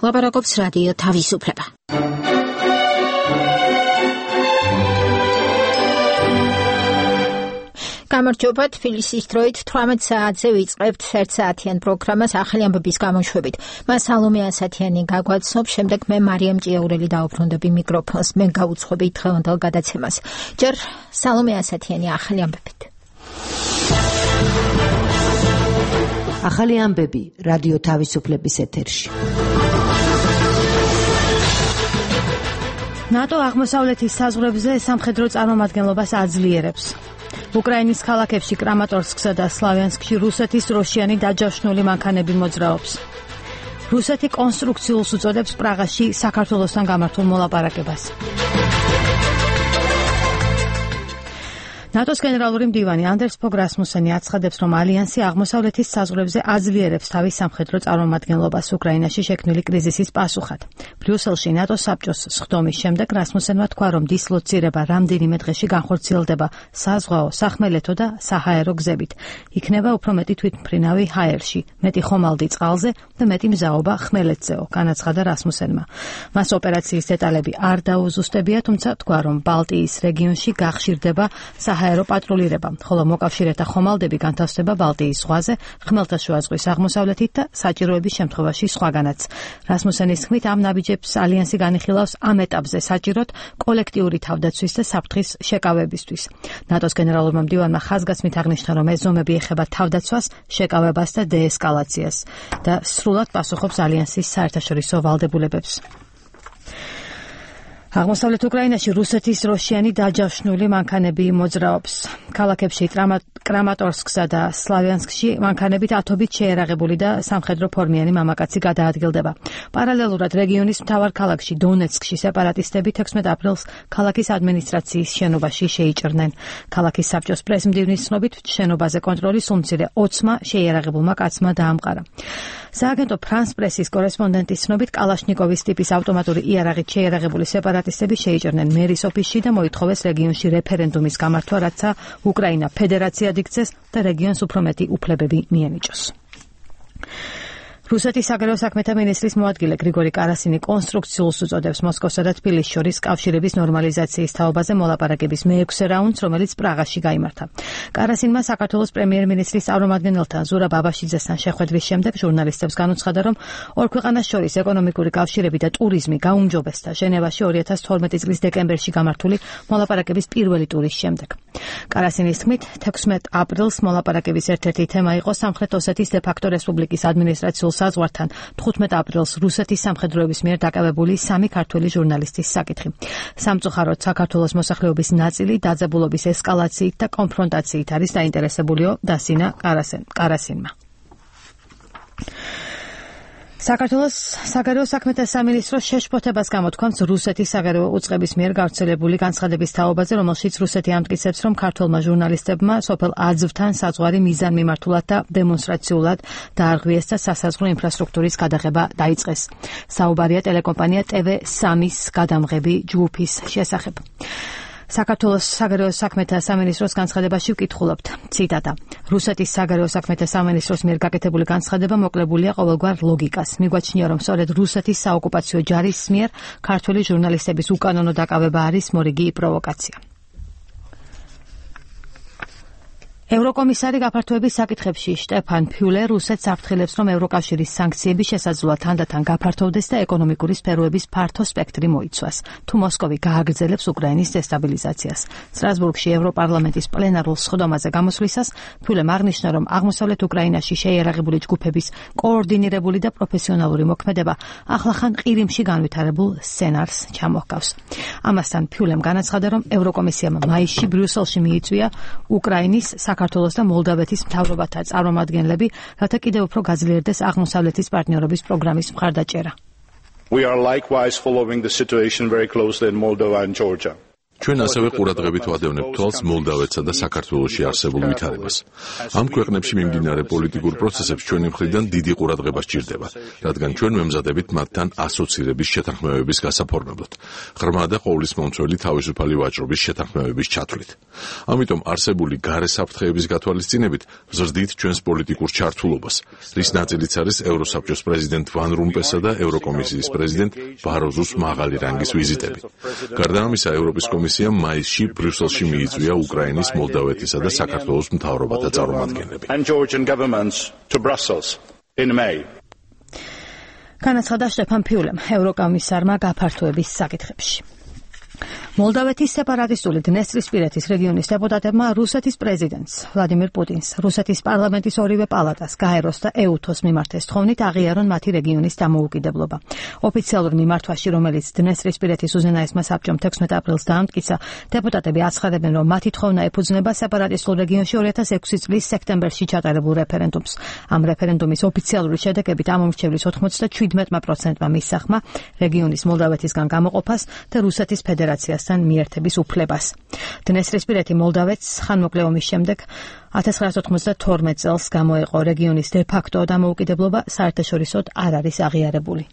ლაპარაკობს რადიო თავისუფლება. გამარჯობა, თბილისის დროით 18 საათზე ვიწყებთ 1 საათიან პროგრამას ახალი ამბების გამოშვებით. მას სალომე ასათიანი გაგვაცნობს, შემდეგ მე მარიამ ჭიაურელი დაუბრუნდები მიკროფონს, მე გავუძღვები დღევანდელ გადაცემას. ჯერ სალომე ასათიანი ახალი ამბებით. ახალი ამბები რადიო თავისუფლების ეთერში. ნატო აღმოსავლეთის საზღვრებზე სამხედრო წარმომადგენლობას აძლიერებს. უკრაინის ქალაქებში კრამატორსკსა და სლავიანსკში რუსეთის დროშიანი დაჯავშნული მანქანები მოძრაობს. რუსეთი კონსტრუქციულს უწოდებს პრაღაში საქართველოსთან გამართულ მოლაპარაკებას. ნატოს გენერალური მდივანი ანდერს ფოგ რასმუსენი აცხადებს, რომ ალიანსი აღმოსავლეთის საზღვრებზე აძლიერებს თავის სამხედრო წარმომადგენლობას უკრაინაში შექმნილი კრიზისის პასუხად. ბრიუსელში ნატოს საბჭოს სხდომის შემდეგ რასმუსენმა თქვა, რომ დისლოცირება რამდენიმე დღეში განხორციელდება საზღვაო, სახმელეთო და საჰაერო გზებით. იქნება უფრო მეტი თვითმფრინავი ჰაერში, მეტი ხომალდი წყალზე და მეტი მზაობა ხმელეთზეო, განაცხადა რასმუსენმა. მას ოპერაციის დეტალები არ დაუზუსტებია, თუმცა თქვა, რომ ბალტიის რეგიონში გახშირდება საჰაერო პატრულირება, ხოლო მოკავშირეთა ხომალდები განთავსდება ბალტიის ზღვაზე, ხმელთაშუა ზღვის აღმოსავლეთით და საჭიროების შემთხვევაში სხვაგანაც. რასმუსენის თქმით, ამ ნაბიჯებს ალიანსი განიხილავს ამ ეტაპზე საჭიროდ კოლექტიური თავდაცვის და საფრთხის შეკავებისთვის. ნატოს გენერალურმა მდივანმა ხაზგასმით აღნიშნა, რომ ეს ზომები ეხება თავდაცვას, შეკავებას და დეესკალაციას და სრულად პასუხობს ალიანსის საერთაშორისო ვალდებულებებს. აღმოსავლეთ უკრაინაში რუსეთის დროშიანი დაჯავშნული მანქანები მოძრაობს. ქალაქებში კრამატორსკსა და სლავიანსკში მანქანებით ათობით შეერაღებული და სამხედრო ფორმიანი მამაკაცი გადაადგილდება. პარალელურად რეგიონის მთავარ ქალაქში დონეცკში სეპარატისტები 16 აპრილს ქალაქის ადმინისტრაციის შენობაში შეიჭრნენ. ქალაქის საბჭოს პრესმდივნის ცნობით შენობაზე კონტროლი სულ მცირე 20-მა შეერაღებულმა კაცმა დაამყარა. სააგენტო ფრანს პრესის კორესპონდენტის ცნობით კალაშნიკოვის ტიპის ავტომატური იარაღით შეერაღებული სეპარატისტები შეიჭრნენ მერის ოფისში და მოითხოვეს რეგიონში რეფერენდუმის გამართვა, რაცა უკრაინა ფედერაციად იქცეს და რეგიონს უფრო მეტი უფლებები მიენიჭოს. რუსეთის საგარეო საქმეთა მინისტრის მოადგილე გრიგორი კარასინი კონსტრუქციულს უწოდებს მოსკოვსა და თბილისის შორის კავშირების ნორმალიზაციის თაობაზე მოლაპარაკების მე-6 რაუნდს, რომელიც პრაღაში გაიმართა. კარასინმა საქართველოს პრემიერ-მინისტრის წარმომადგენელთან ზურაბ აბაშიძესთან შეხვედრის შემდეგ ჟურნალისტებს განუცხადა, რომ ორ ქვეყანას შორის ეკონომიკური კავშირები და ტურიზმი გაუმჯობესდა ჟენევაში 2012 წლის დეკემბერში გამართული მოლაპარაკების პირველი ტურის შემდეგ. კარასინის თქმით, 16 აპრილს მოლაპარაკების ერთ-ერთი თემა იყო სამხრეთ ოსეთის დე-ფაქტო რესპუბლიკის ადმინისტრაციულ საზღვართან 15 აპრილს რუსეთის სამხედროების მიერ დაკავებული 3 ქართველი ჟურნალისტის საკითხი. სამწუხაროდ საქართველოს მოსახლეობის ნაწილი დაძაბულობის ესკალაციით და კონფრონტაციით არის დაინტერესებულიო, დასინა კარასინმა. საქართველოს საგარეო საქმეთა სამინისტროს შეშფოთებას გამოთქვამს რუსეთის საგარეო უწყების მიერ გავრცელებული განცხადების თაობაზე, რომელშიც რუსეთი ამტკიცებს, რომ ქართველმა ჟურნალისტებმა სოფელ აძვთან საზღვარი მიზანმიმართულად და დემონსტრაციულად დაარღვიეს და სასაზღვრო ინფრასტრუქტურის გადაღება დაიწყეს. საუბარია ტელეკომპანია TV3-ის გადამღები ჯგუფის შესახებ. საქართველოს საგარეო საქმეთა სამინისტროს განცხადებაში ვკითხულობთ, ციტატა: რუსეთის საგარეო საქმეთა სამინისტროს მიერ გაკეთებული განცხადება მოკლებულია ყოველგვარ ლოგიკას. მიგვაჩნია, რომ სწორედ რუსეთის საოკუპაციო ჯარის მიერ ქართველი ჟურნალისტების უკანონო დაკავება არის მორიგი პროვოკაცია. ევროკომისარი გაფართოების საკითხებში შტეფან ფიულე რუსეთს აფრთხილებს, რომ ევროკავშირის სანქციები შესაძლოა თანდათან გაფართოვდეს და ეკონომიკური სფეროების ფართო სპექტრი მოიცვას, თუ მოსკოვი გააგრძელებს უკრაინის დესტაბილიზაციას. სტრასბურგში ევროპარლამენტის პლენარულ სხდომაზე გამოსვლისას ფიულემ აღნიშნა, რომ აღმოსავლეთ უკრაინაში შეიარაღებული ჯგუფების კოორდინირებული და პროფესიონალური მოქმედება ახლახან ყირიმში განვითარებულ სცენარს ჩამოჰგავს. ამასთან ფიულემ განაცხადა, რომ ევროკომისიამ მაისში ბრიუსელში მიიწვია უკრაინის, საქართველოს და მოლდავეთის მთავრობათა წარმომადგენლები, რათა კიდევ უფრო გაძლიერდეს აღმოსავლეთის პარტნიორობის პროგრამის მხარდაჭერა. We are likewise following the situation very closely in Moldova and Georgia. ჩვენ ასევე ყურადღებით ვადევნებთ თვალს მოლდავეთსა და საქართველოში არსებულ ვითარებას. ამ ქვეყნებში მიმდინარე პოლიტიკურ პროცესებს ჩვენი მხრიდან დიდი ყურადღება სჭირდება, რადგან ჩვენ მემზადებით მათთან ასოცირების შეთანხმებების გასაფორმებლად, ღრმა და ყოვლისმომცველი თავისუფალი ვაჭრობის შეთანხმებების ჩათვლით. ამიტომ არსებული გარე საფრთხეების გათვალისწინებით ვზრდით ჩვენს პოლიტიკურ ჩართულობას, რის ნაწილიც არის ევროსაბჭოს პრეზიდენტ ვან რომპესა და ევროკომისიის პრეზიდენტ ბაროზოს მაღალი რანგის ვიზიტები. გარდა ამისა, ევროპის კომისიამ მაისში ბრიუსელში მიიწვია უკრაინის, მოლდავეთისა და საქართველოს მთავრობათა წარმომადგენლები. განაცხადა შტეფან ფიულემ ევროკომისარმა გაფართოების საკითხებში. მოლდავეთის სეპარატისტული დნესტრისპირეთის რეგიონის დეპუტატებმა რუსეთის პრეზიდენტს ვლადიმირ პუტინს, რუსეთის პარლამენტის ორივე პალატას, გაეროს და ეუთოს მიმართეს თხოვნით აღიარონ მათი რეგიონის დამოუკიდებლობა. ოფიციალურ მიმართვაში, რომელიც დნესტრისპირეთის უზენაესმა საბჭომ 16 აპრილს დაამტკიცა, დეპუტატები აცხადებენ, რომ მათი თხოვნა ეფუძნება სეპარატისტულ რეგიონში 2006 წლის სექტემბერში ჩატარებულ რეფერენდუმს. ამ რეფერენდუმის ოფიციალური შედეგებით ამომრჩევლის 97%-მა მისახმა რეგიონის მოლდავეთისგან გამოყოფას და რუსეთის ფედერაციას მიერთების უფლებას. დნესტრისპირეთი მოლდავეთს ხანმოკლე ომის შემდეგ 1992 წელს გამოეყო რეგიონის დე-ფაქტო დამოუკიდებლობა საერთაშორისოდ არ არის აღიარებული.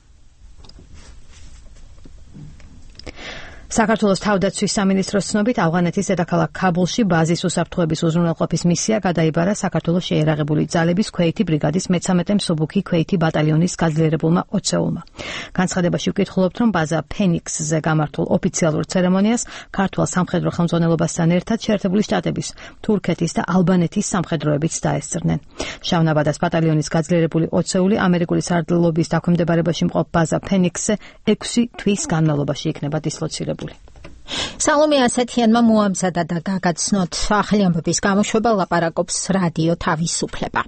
საქართველოს თავდაცვის სამინისტროს ცნობით ავღანეთის დედაქალაქ ქაბულში ბაზის უსაფრთხოების უზრუნველყოფის მისია გადაიბარა საქართველოს შეიარაღებული ძალების ქვეითი ბრიგადის მე-13 მსუბუქი ქვეითი ბატალიონის გაძლიერებულმა ოცეულმა. განცხადებაში ვკითხულობთ, რომ ბაზა ფენიქსზე გამართულ ოფიციალურ ცერემონიას ქართულ სამხედრო ხელმძღვანელობასთან ერთად შეერთებული შტატების, თურქეთის და ალბანეთის სამხედროებიც დაესწრნენ. შავნაბადას ბატალიონის გაძლიერებული ოცეული ამერიკული სარდლობის დაქვემდებარებაში მყოფ ბაზა ფენიქსზე 6 თვის განმავლობაში იქნება დისლოცირებული. სალომე ასათიანმა მოამზადა და გაგაცნოთ ახალი ამბების გამოშვება, ლაპარაკობს რადიო თავისუფლება.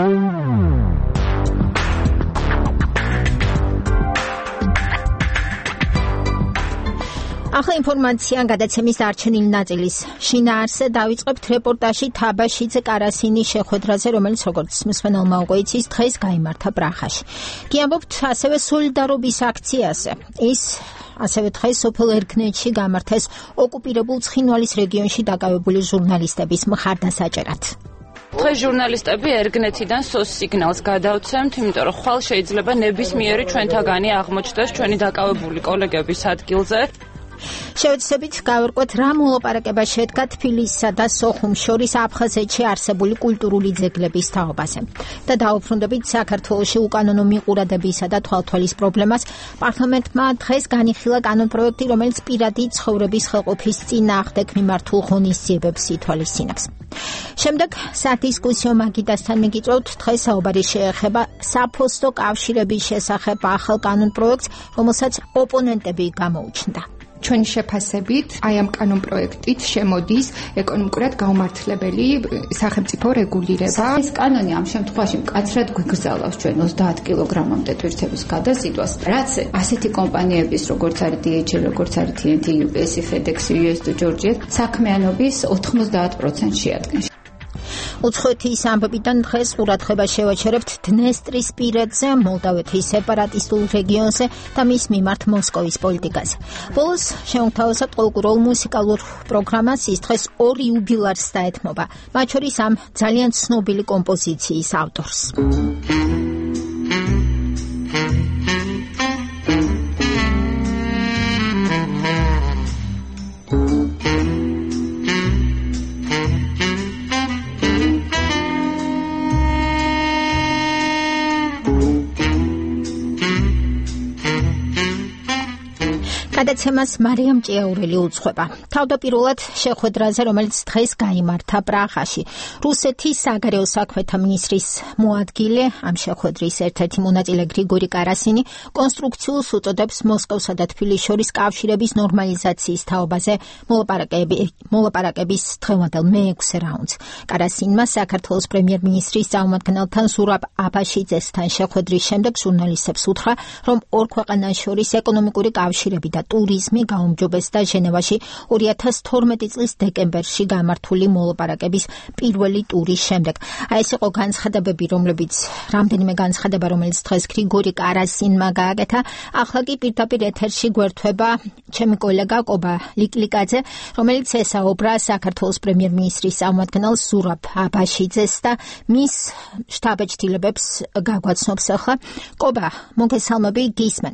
ახლა ინფორმაცია გადაცემის დარჩენილი ნაწილის შინაარსზე დავიწყებთ რეპორტაჟი თაბაშიძე კარასინის შეხვედრაზე, რომელიც როგორც მსმენელმა უკვე იცის, დღეს გაიმართა პრაღაში. გიამბობთ ასევე სოლიდარობის აქციაზე. ის ასევე დღეს სოფელ ერგნეთში გამართეს ოკუპირებულ ცხინვალის რეგიონში დაკავებული ჟურნალისტების მხარდასაჭერად. დღეს ჟურნალისტები ერგნეთიდან SOS სიგნალს გადავცემთ, იმიტომ რომ ხვალ შეიძლება ნებისმიერი ჩვენთაგანი აღმოჩნდეს ჩვენი დაკავებული კოლეგების ადგილზე. შევეცდებით გავერკვეთ, რა მოლაპარაკება შედგა თბილისსა და სოხუმს შორის აფხაზეთში არსებული კულტურული ძეგლების თაობაზე. და დაუბრუნდებით საქართველოში უკანონო მიყურადებისა და თვალთვალის პრობლემას. პარლამენტმა დღეს განიხილა კანონპროექტი, რომელიც პირადი ცხოვრების ხელყოფის წინააღმდეგ მიმართულ ღონისძიებებს ითვალისწინებს. შემდეგ სადისკუსიო მაგიდასთან მიგიწევთ, დღეს საუბარი შეეხება საფოსტო კავშირების შესახებ ახალ კანონპროექტს, რომელსაც ოპონენტები გამოუჩნდა. ჩვენი შეფასებით, აი ამ კანონპროექტით შემოდის ეკონომიკურად გაუმართლებელი სახელმწიფო რეგულირება. ეს კანონი ამ შემთხვევაში მკაცრად გვიგრძალავს ჩვენ 30 კილოგრამამდე ტვირთების გადაზიდვას, რაც ასეთი კომპანიების, როგორც არის DHL, როგორც არის TNT, UPS, FedEx, US და Georgia, საქმიანობის 90% შეადგენს. უცხოეთის ამბებიდან დღეს ყურადღება შევაჩერებთ დნესტრისპირეთზე, მოლდავეთის სეპარატისტულ რეგიონზე და მის მიმართ მოსკოვის პოლიტიკაზე. ბოლოს შევთავაზებთ ყოველკვირეულ მუსიკალურ პროგრამას, ის დღეს 2 იუბილარს დაეთმობა, მათ შორის ამ ძალიან ცნობილი კომპოზიციის ავტორს. გადაცემას მარიამ ჭიაურელი უძღვება. თავდაპირველად შეხვედრაზე, რომელიც დღეს გაიმართა პრაღაში, რუსეთის საგარეო საქმეთა მინისტრის მოადგილე, ამ შეხვედრის ერთ-ერთი მონაწილე გრიგორი კარასინი კონსტრუქციულს უწოდებს მოსკოვსა და თბილისის შორის კავშირების ნორმალიზაციის თაობაზე მოლაპარაკების დღევანდელ მე-6 რაუნდს. კარასინმა საქართველოს პრემიერ-მინისტრის წარმომადგენელთან ზურაბ აბაშიძესთან შეხვედრის შემდეგ ჟურნალისტებს უთხრა, რომ ორ ქვეყანას შორის ეკონომიკური კავშირები და ტურიზმი გაუმჯობესდა ჟენევაში 2012 წლის დეკემბერში გამართული მოლაპარაკების პირველი ტურის შემდეგ. Აი ეს იყო განცხადებები, რამდენიმე განცხადება, რომელიც დღეს გრიგორი კარასინმა გააკეთა. ახლა კი პირდაპირ ეთერში გვერდება ჩემი კოლეგა კობა ლიკლიკაძე, რომელიც ესაუბრა საქართველოს პრემიერ-მინისტრის წარმომადგენელს ზურაბ აბაშიძეს და მის შტაბ-ეჭდილებებს გაგვაცნობს ახლა. კობა, მოგესალმები, გისმენ.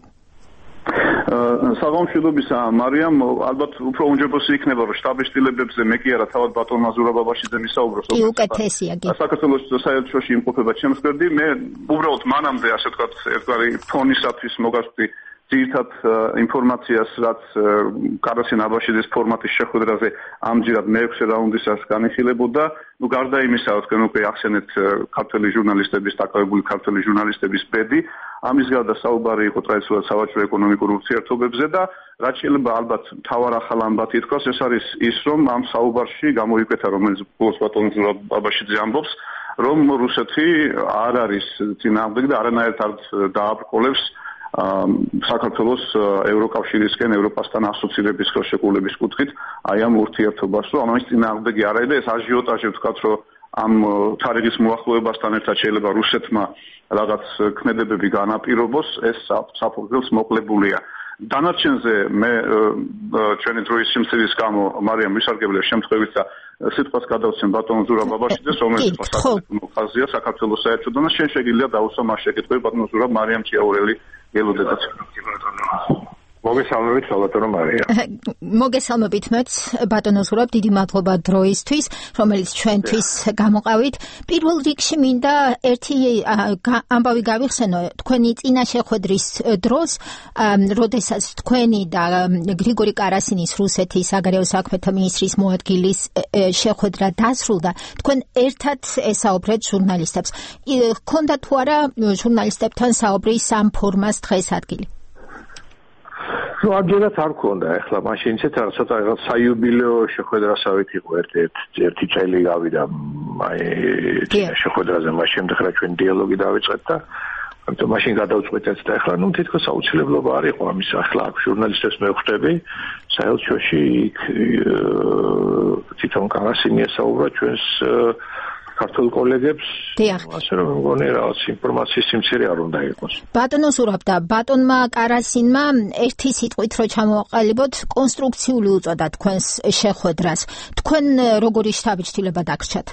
საღამოშიდობისა მარიამ, ალბათ უფრო უმჯობესი იქნება რომ შტაბ-ეჭდილებებზე მე კი არა თავად ბატონმა ზურაბ აბაშიძე მისაუბროს. კი, უკეთესია კი. საქართველოს საელჩოში იმყოფება ჩემს გვერდით, მე უბრალოდ მანამდე ასე ვთქვათ ერთგვარი ფონისათვის მოგასწრდი ძირითად ინფორმაციას, რაც კარასინ აბაშიძის ფორმატის შეხვედრაზე ამჯერად მე-6 რაუნდისას განიხილებოდა. გარდა იმისა, თქვენ უკვე ახსენეთ ქართველი ჟურნალისტების, დაკავებული ქართველი ჟურნალისტების ბედი, ამის გარდა საუბარი იყო ტრადიციულად სავაჭრო ეკონომიკურ ურთიერთობებზე და რაც შეიძლება ალბათ მთავარ ახალ ამბავი ითქვას, ეს არის ის, რომ ამ საუბარში გამოიკვეთა, რომელიც ბოლოს ბატონ ზურაბ აბაშიძე ამბობს, რომ რუსეთი არ არის წინააღმდეგი და არანაირად არ დააბრკოლებს საქართველოს ევროკავშირისკენ ევროპასთან ასოცირების ხელშეკრულების კუთხით აი ამ ურთიერთობას, რომ ამის წინააღმდეგი არ არის და ეს აჟიოტაჟი ვთქვათ, რომ ამ თარიღის მოახლოებასთან ერთად შეიძლება რუსეთმა რაღაც ქმედებები განაპირობოს, ეს საფუძველს მოკლებულია. დანარჩენზე მე ჩვენი დროის სიმცირის გამო მარიამ ვისარგებლებ შემთხვევით და სიტყვას გადავცემ ბატონ ზურაბ აბაშიძეს, რომელიც ხაზია საქართველოს საერთო დონეზე. შენ შეგიძლია დაუსვა მას შეკითხვები ბატონ ზურაბ მარიამ ჭიაურელი ელოდეთ. მოგესალმებით ბატონო მარია. მოგესალმებით მეც ბატონო ზურაბ, დიდი მადლობა დროისთვის, რომელიც ჩვენთვის გამოყავით. პირველ რიგში მინდა ერთი ამბავი გავიხსენო, თქვენი წინა შეხვედრის დროს, როდესაც თქვენი და გრიგორი კარასინის რუსეთის საგარეო საქმეთა მინისტრის მოადგილის შეხვედრა დასრულდა, თქვენ ერთად ესაუბრეთ ჟურნალისტებს. ჰქონდა თუ არა ჟურნალისტებთან საუბრის ამ ფორმას დღეს ადგილი? ამჯერად არ ქონდა, ეხლა მაშინ ცოტა რაღაც საიუბილეო შეხვედრასავით იყო ერთი წელი გავიდა აი შეხვედრაზე, მას შემდეგ რა ჩვენ დიალოგი დავიწყეთ და ამიტომ მაშინ გადავწყვეტეთ და ეხლა თითქოს აუცილებლობა არ იყო ამის. ახლა აქ ჟურნალისტებს მევხვდები საელჩოში, იქ თვითონ კარასინი ესაუბრა ჩვენს ქართულ კოლეგებს, ასე რომ მგონი რაღაც ინფორმაციის სიმცირე არ უნდა იყოს. ბატონო ზურაბ და ბატონმა კარასინმა ერთი სიტყვით რო ჩამოვაყალიბოთ, კონსტრუქციული უწოდა თქვენს შეხვედრას. თქვენ როგორი შთაბეჭდილება დაგრჩათ?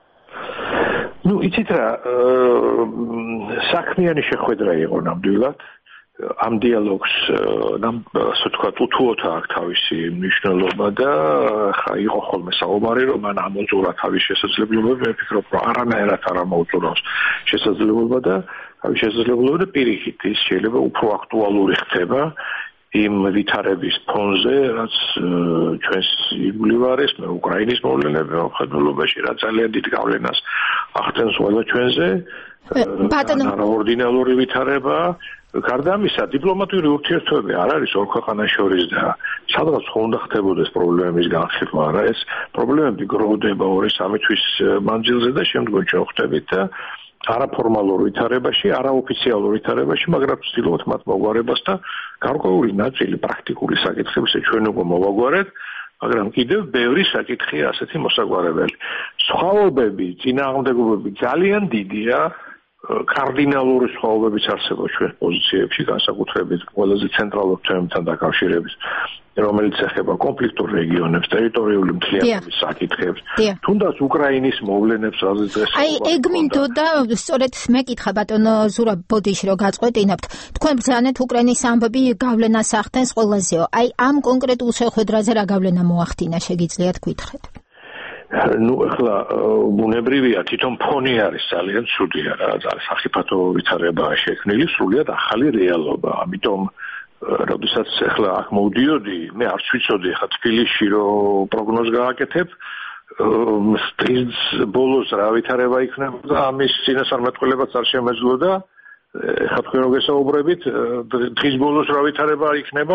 იცით რა, საქმიანი შეხვედრა იყო ნამდვილად. ამ დიალოგს ასე ვთქვათ უთუოდ აქვს თავისი მნიშვნელობა და ხა იყო ხოლმე საუბარი, რომ მან ამოძურა თავის შესაძლებლობები, მე ვფიქრობ, რომ არანაირად არ ამოუწურავს შესაძლებლობა და თავის შესაძლებლობა და პირიქით ის შეიძლება უფრო აქტუალური ხდება იმ ვითარების ფონზე, რაც ჩვენს ირგვლივ არის, მე უკრაინის მოვლენები მხედველობაში რა ძალიან დიდ გავლენას ახდენს ყველა ჩვენზე. არაორდინალური ვითარება. გარდა ამისა, დიპლომატიური ურთიერთობები არ არის ორ ქვეყანას შორის და სადღაც უნდა ხდებოდეს პრობლემების განხილვა, არა, ეს პრობლემები გროვდება 2-3 თვის მანძილზე და შემდგომ ჩვენ ხვდებით და არაფორმალურ ვითარებაში, არაოფიციალურ ვითარებაში, მაგრამ ვცდილობთ მათ მოგვარებას და გარკვეული ნაწილი პრაქტიკული საკითხებისა ჩვენ უკვე მოვაგვარეთ, მაგრამ კიდევ ბევრი საკითხია ასეთი მოსაგვარებელი. სხვაობები, წინააღმდეგობები ძალიან დიდია. კარდინალური სხვაობებიც არსებობს ჩვენ პოზიციებში, განსაკუთრებით ყველაზე ცენტრალურ თემებთან დაკავშირებით, რომელიც ეხება კონფლიქტურ რეგიონებს, ტერიტორიული მთლიანობის საკითხებს, თუნდაც უკრაინის მოვლენებს, რაზეც დღეს აი ეგ მინდოდა, სწორედ მეკითხა ბატონო ზურაბ ბოდიში რომ გაწყვეტინებთ, თქვენ ბრძანეთ უკრაინის ამბები გავლენას ახდენს ყველაზეო. აი ამ კონკრეტულ შეხვედრაზე რა გავლენა მოახდინა, შეგიძლიათ გითხრათ? ეხლა ბუნებრივია, თვითონ ფონი არის ძალიან ცუდია რა, სახიფათო ვითარება შექმნილი, სრულიად ახალი რეალობა. ამიტომ როდესაც ეხლა აქ მოვდიოდი, მე არც ვიცოდი ხა თბილისში რომ პროგნოზ გააკეთებ, დღის ბოლოს რა ვითარება იქნება და ამის წინასწარმეტყველებაც არ შემეძლო და ხა თქვენ რო გესაუბრებით, დღის ბოლოს რა ვითარება იქნება,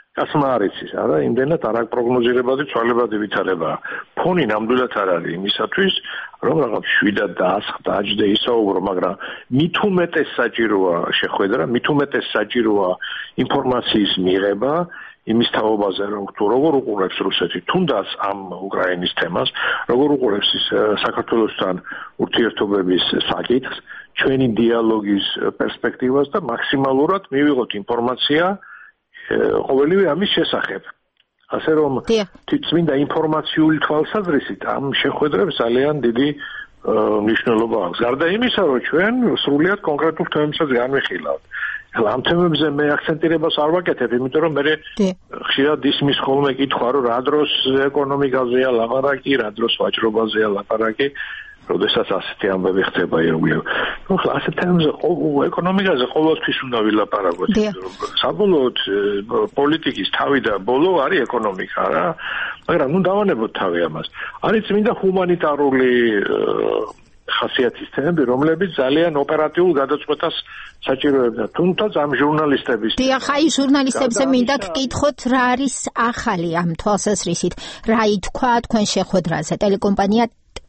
კაცმა არ იცის, არა, იმდენად არ აქვს პროგნოზირებადი ცვალებადი ვითარება. ფონი ნამდვილად არ არის იმისათვის, რომ რაღაც 7-დან დააჯდე ისაუბრო, მაგრამ მით უმეტეს საჭიროა შეხვედრა, მით უმეტეს საჭიროა ინფორმაციის მიღება იმის თაობაზე, რომ თუ როგორ უყურებს რუსეთი თუნდაც ამ უკრაინის თემას, როგორ უყურებს საქართველოსთან ურთიერთობების საკითხს, ჩვენი დიალოგის პერსპექტივას და მაქსიმალურად მივიღოთ ინფორმაცია ყოველივე ამის შესახებ. ასე რომ წმინდა ინფორმაციული თვალსაზრისით ამ შეხვედრებს ძალიან დიდი მნიშვნელობა აქვს. გარდა იმისა, რომ ჩვენ სრულიად კონკრეტულ თემებსაც განვიხილავთ. ამ თემებზე მე აქცენტირებას არ ვაკეთებ, იმიტომ რომ მე ხშირად ისმის ხოლმე კითხვა, რომ რა დროს ეკონომიკაზეა ლაპარაკი, რა დროს ვაჭრობაზეა ლაპარაკი, როდესაც ასეთი ამბები ხდება ირგვლივ. ნუ ასეთ თემებზე ეკონომიკაზე ყოველთვის უნდა ვილაპარაკოთ. საბოლოოდ პოლიტიკის თავი და ბოლო არის ეკონომიკა რა. მაგრამ ნუ დავანებოთ თავი ამას. არის წმინდა ჰუმანიტარული ხასიათის თემები, რომლებიც ძალიან ოპერატიულ გადაწყვეტას საჭიროებდა. თუმცა ამ ჟურნალისტების დიახ, აი ჟურნალისტებზე მინდა გკითხოთ, რა არის ახალი ამ თვალსაზრისით, რა ითქვა თქვენ შეხვედრაზე. ტელეკომპანია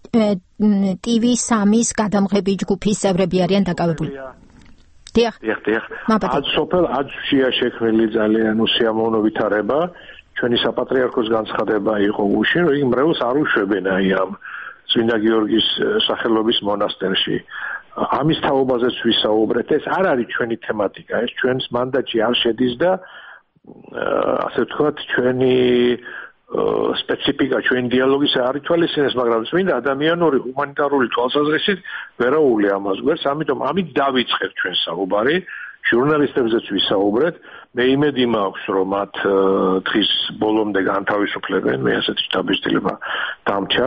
TV3-ის გადამღები ჯგუფის წევრები არიან დაკავებული. დიახ. აქ სოფელ აძშია შექმნილი ძალიან უსიამოვნო ვითარება. ჩვენი საპატრიარქოს განცხადება იყო გუშინ, რომ მრევლს არ უშვებენ აი ამ წმინდა გიორგის სახელობის მონასტერში. ამის თაობაზეც ვისაუბრეთ, ეს არ არის ჩვენი თემატიკა, ეს ჩვენს მანდატში არ შედის და ასე ვთქვათ, ჩვენი სპეციფიკა, ჩვენი დიალოგის არ ითვალისწინებს, მაგრამ წმინდა ადამიანური ჰუმანიტარული თვალსაზრისით ვერაული ამას გვერდს, ამიტომ ამით დავიწყეთ ჩვენ საუბარი, ჟურნალისტებზეც ვისაუბრეთ, მე იმედი მაქვს, რომ მათ დღის ბოლომდე განთავისუფლებენ, მე ასეთი დაბეჭდილება დამჭა.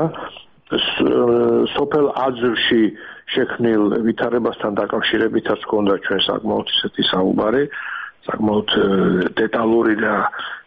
სოფელ აძვში შექმნილ ვითარებასთან დაკავშირებითაც ჰქონდა ჩვენ საკმაოდ ისეთი საუბარი, საკმაოდ დეტალური და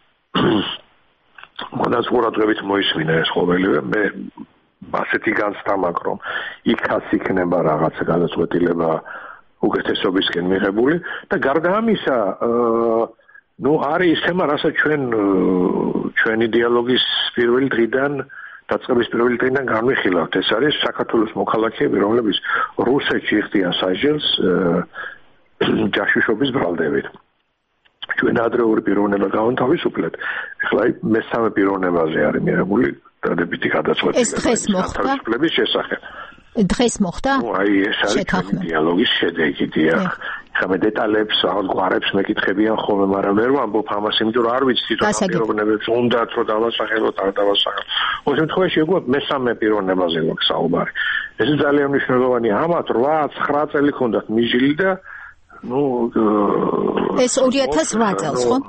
მონას ყურადღებით მოისმინა ეს ყოველივე. მე ასეთი განცდა მაქვს, რომ იქაც იქნება რაღაცა გადაწყვეტილება უკეთესობისკენ მიღებული და გარდა ამისა, ნუ არის ის თემა, რასაც ჩვენი დიალოგის პირველი დღიდან დაწყების პირველი დღიდან განვიხილავთ. ეს არის საქართველოს მოქალაქეები, რომლებიც რუსეთში იხდიან საჯელს ჯაშუშობის ბრალდებით. ჩვენ ადრეული პიროვნება გავანთავისუფლეთ. ეხლა მესამე პიროვნებაზე არის მიღებული დადებითი გადაწყვეტილება. ეს დღეს მოხდა? თავისუფლების შესახებ. დღეს მოხდა? აი ეს არის დიალოგის შედეგი, დიახ. ხა მე დეტალებს, რაღაც გვარებს მეკითხებიან ხოლმე, მაგრამ ვერ ვამბობ ამას, იმიტომ რომ არ ვიცი თვითონ პიროვნებებს უნდათ რომ დავასახელოთ, არ დავასახელოთ. ოღონდ შემთხვევაში ეგ მესამე პიროვნებაზე გვაქვს საუბარი. ეს ძალიან მნიშვნელოვანია. ამათ 8-9 წელი ჰქონდათ მიჟილი და ნუ ეს 2008 წელს ხო?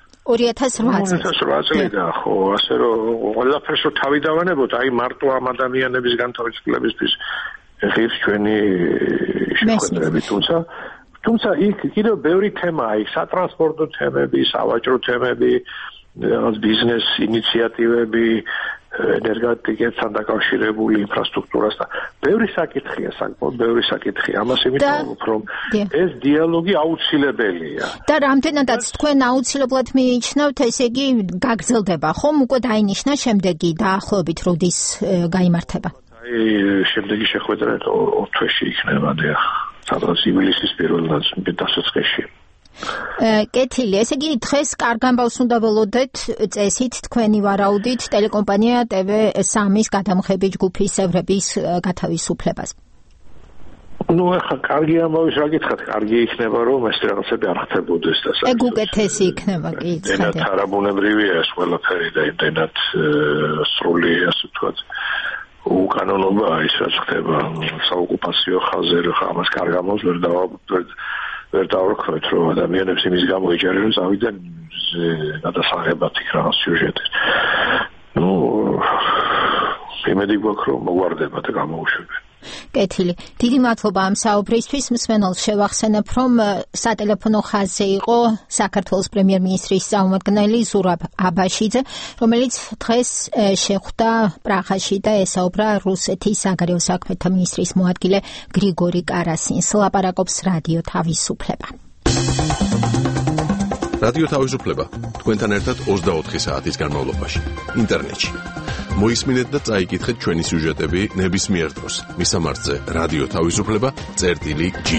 2008 წელი და ხო, ასე რომ ყველაფერს რო თავი დავანებოთ, აი მარტო ამ ადამიანების განთავისუფლებისთვის ღირს ჩვენი შეხვედრები, თუმცა იქ კიდევ ბევრი თემაა, იქ სატრანსპორტო თემები, სავაჭრო თემები, ბიზნეს ინიციატივები, ენერგეტიკასთან დაკავშირებული ინფრასტრუქტურასთან. ბევრი საკითხია, საკმაოდ ბევრი საკითხია. ამას იმიტომ რომ ეს დიალოგი აუცილებელია. და რამდენადაც თქვენ აუცილებლად მიიჩნევთ, ესე იგი გაგრძელდება, ხომ? უკვე დაინიშნა შემდეგი დაახლოებით როდის გაიმართება? აი, შემდეგი შეხვედრა 2 თვეში იქნება, დიახ. სადღაც ივლისის პირველ დასაწყისში. კეთილი, ესე იგი დღეს კარგ ამბავს უნდა ველოდეთ წესით თქვენი ვარაუდით ტელეკომპანია TV3-ის გადამღები ჯგუფის წევრების გათავისუფლებას. ნუ ახლა კარგი ამბავის რა გითხრათ, კარგი იქნება რომ ეს რაღაცები არ ხდებოდეს და ეგ უკეთესი იქნება, კი, ცხადია. და არაბუნებრივია ეს ყველაფერი და იმდენად სრული, ასე ვთქვათ, უკანონობა ის რაც ხდება საოკუპაციო ხაზზე, ამას კარგ ამბავს ვერ დავარქვეთ, რომ ადამიანებს იმის გამო იჭერენ, რომ წავიდნენ გადასაღებად იქ რაღაც სიუჟეტი. ნუ იმედი გვაქვს, რომ მოგვარდება და გამოუშვებენ. კეთილი. დიდი მადლობა ამ საუბრისთვის. მსმენელს შევახსენებ, რომ სატელეფონო ხაზზე იყო საქართველოს პრემიერ-მინისტრის წარმომადგენელი ზურაბ აბაშიძე, რომელიც დღეს შეხვდა პრაღაში და ესაუბრა რუსეთის საგარეო საქმეთა მინისტრის მოადგილე გრიგორი კარასინს. ლაპარაკობს რადიო თავისუფლება. რადიო თავისუფლება თქვენთან ერთად 24 საათის განმავლობაში ინტერნეტში. მოისმინეთ და წაიკითხეთ ჩვენი სიუჟეტები ნებისმიერ დროს. მისამართზე რადიო თავისუფლება.gi.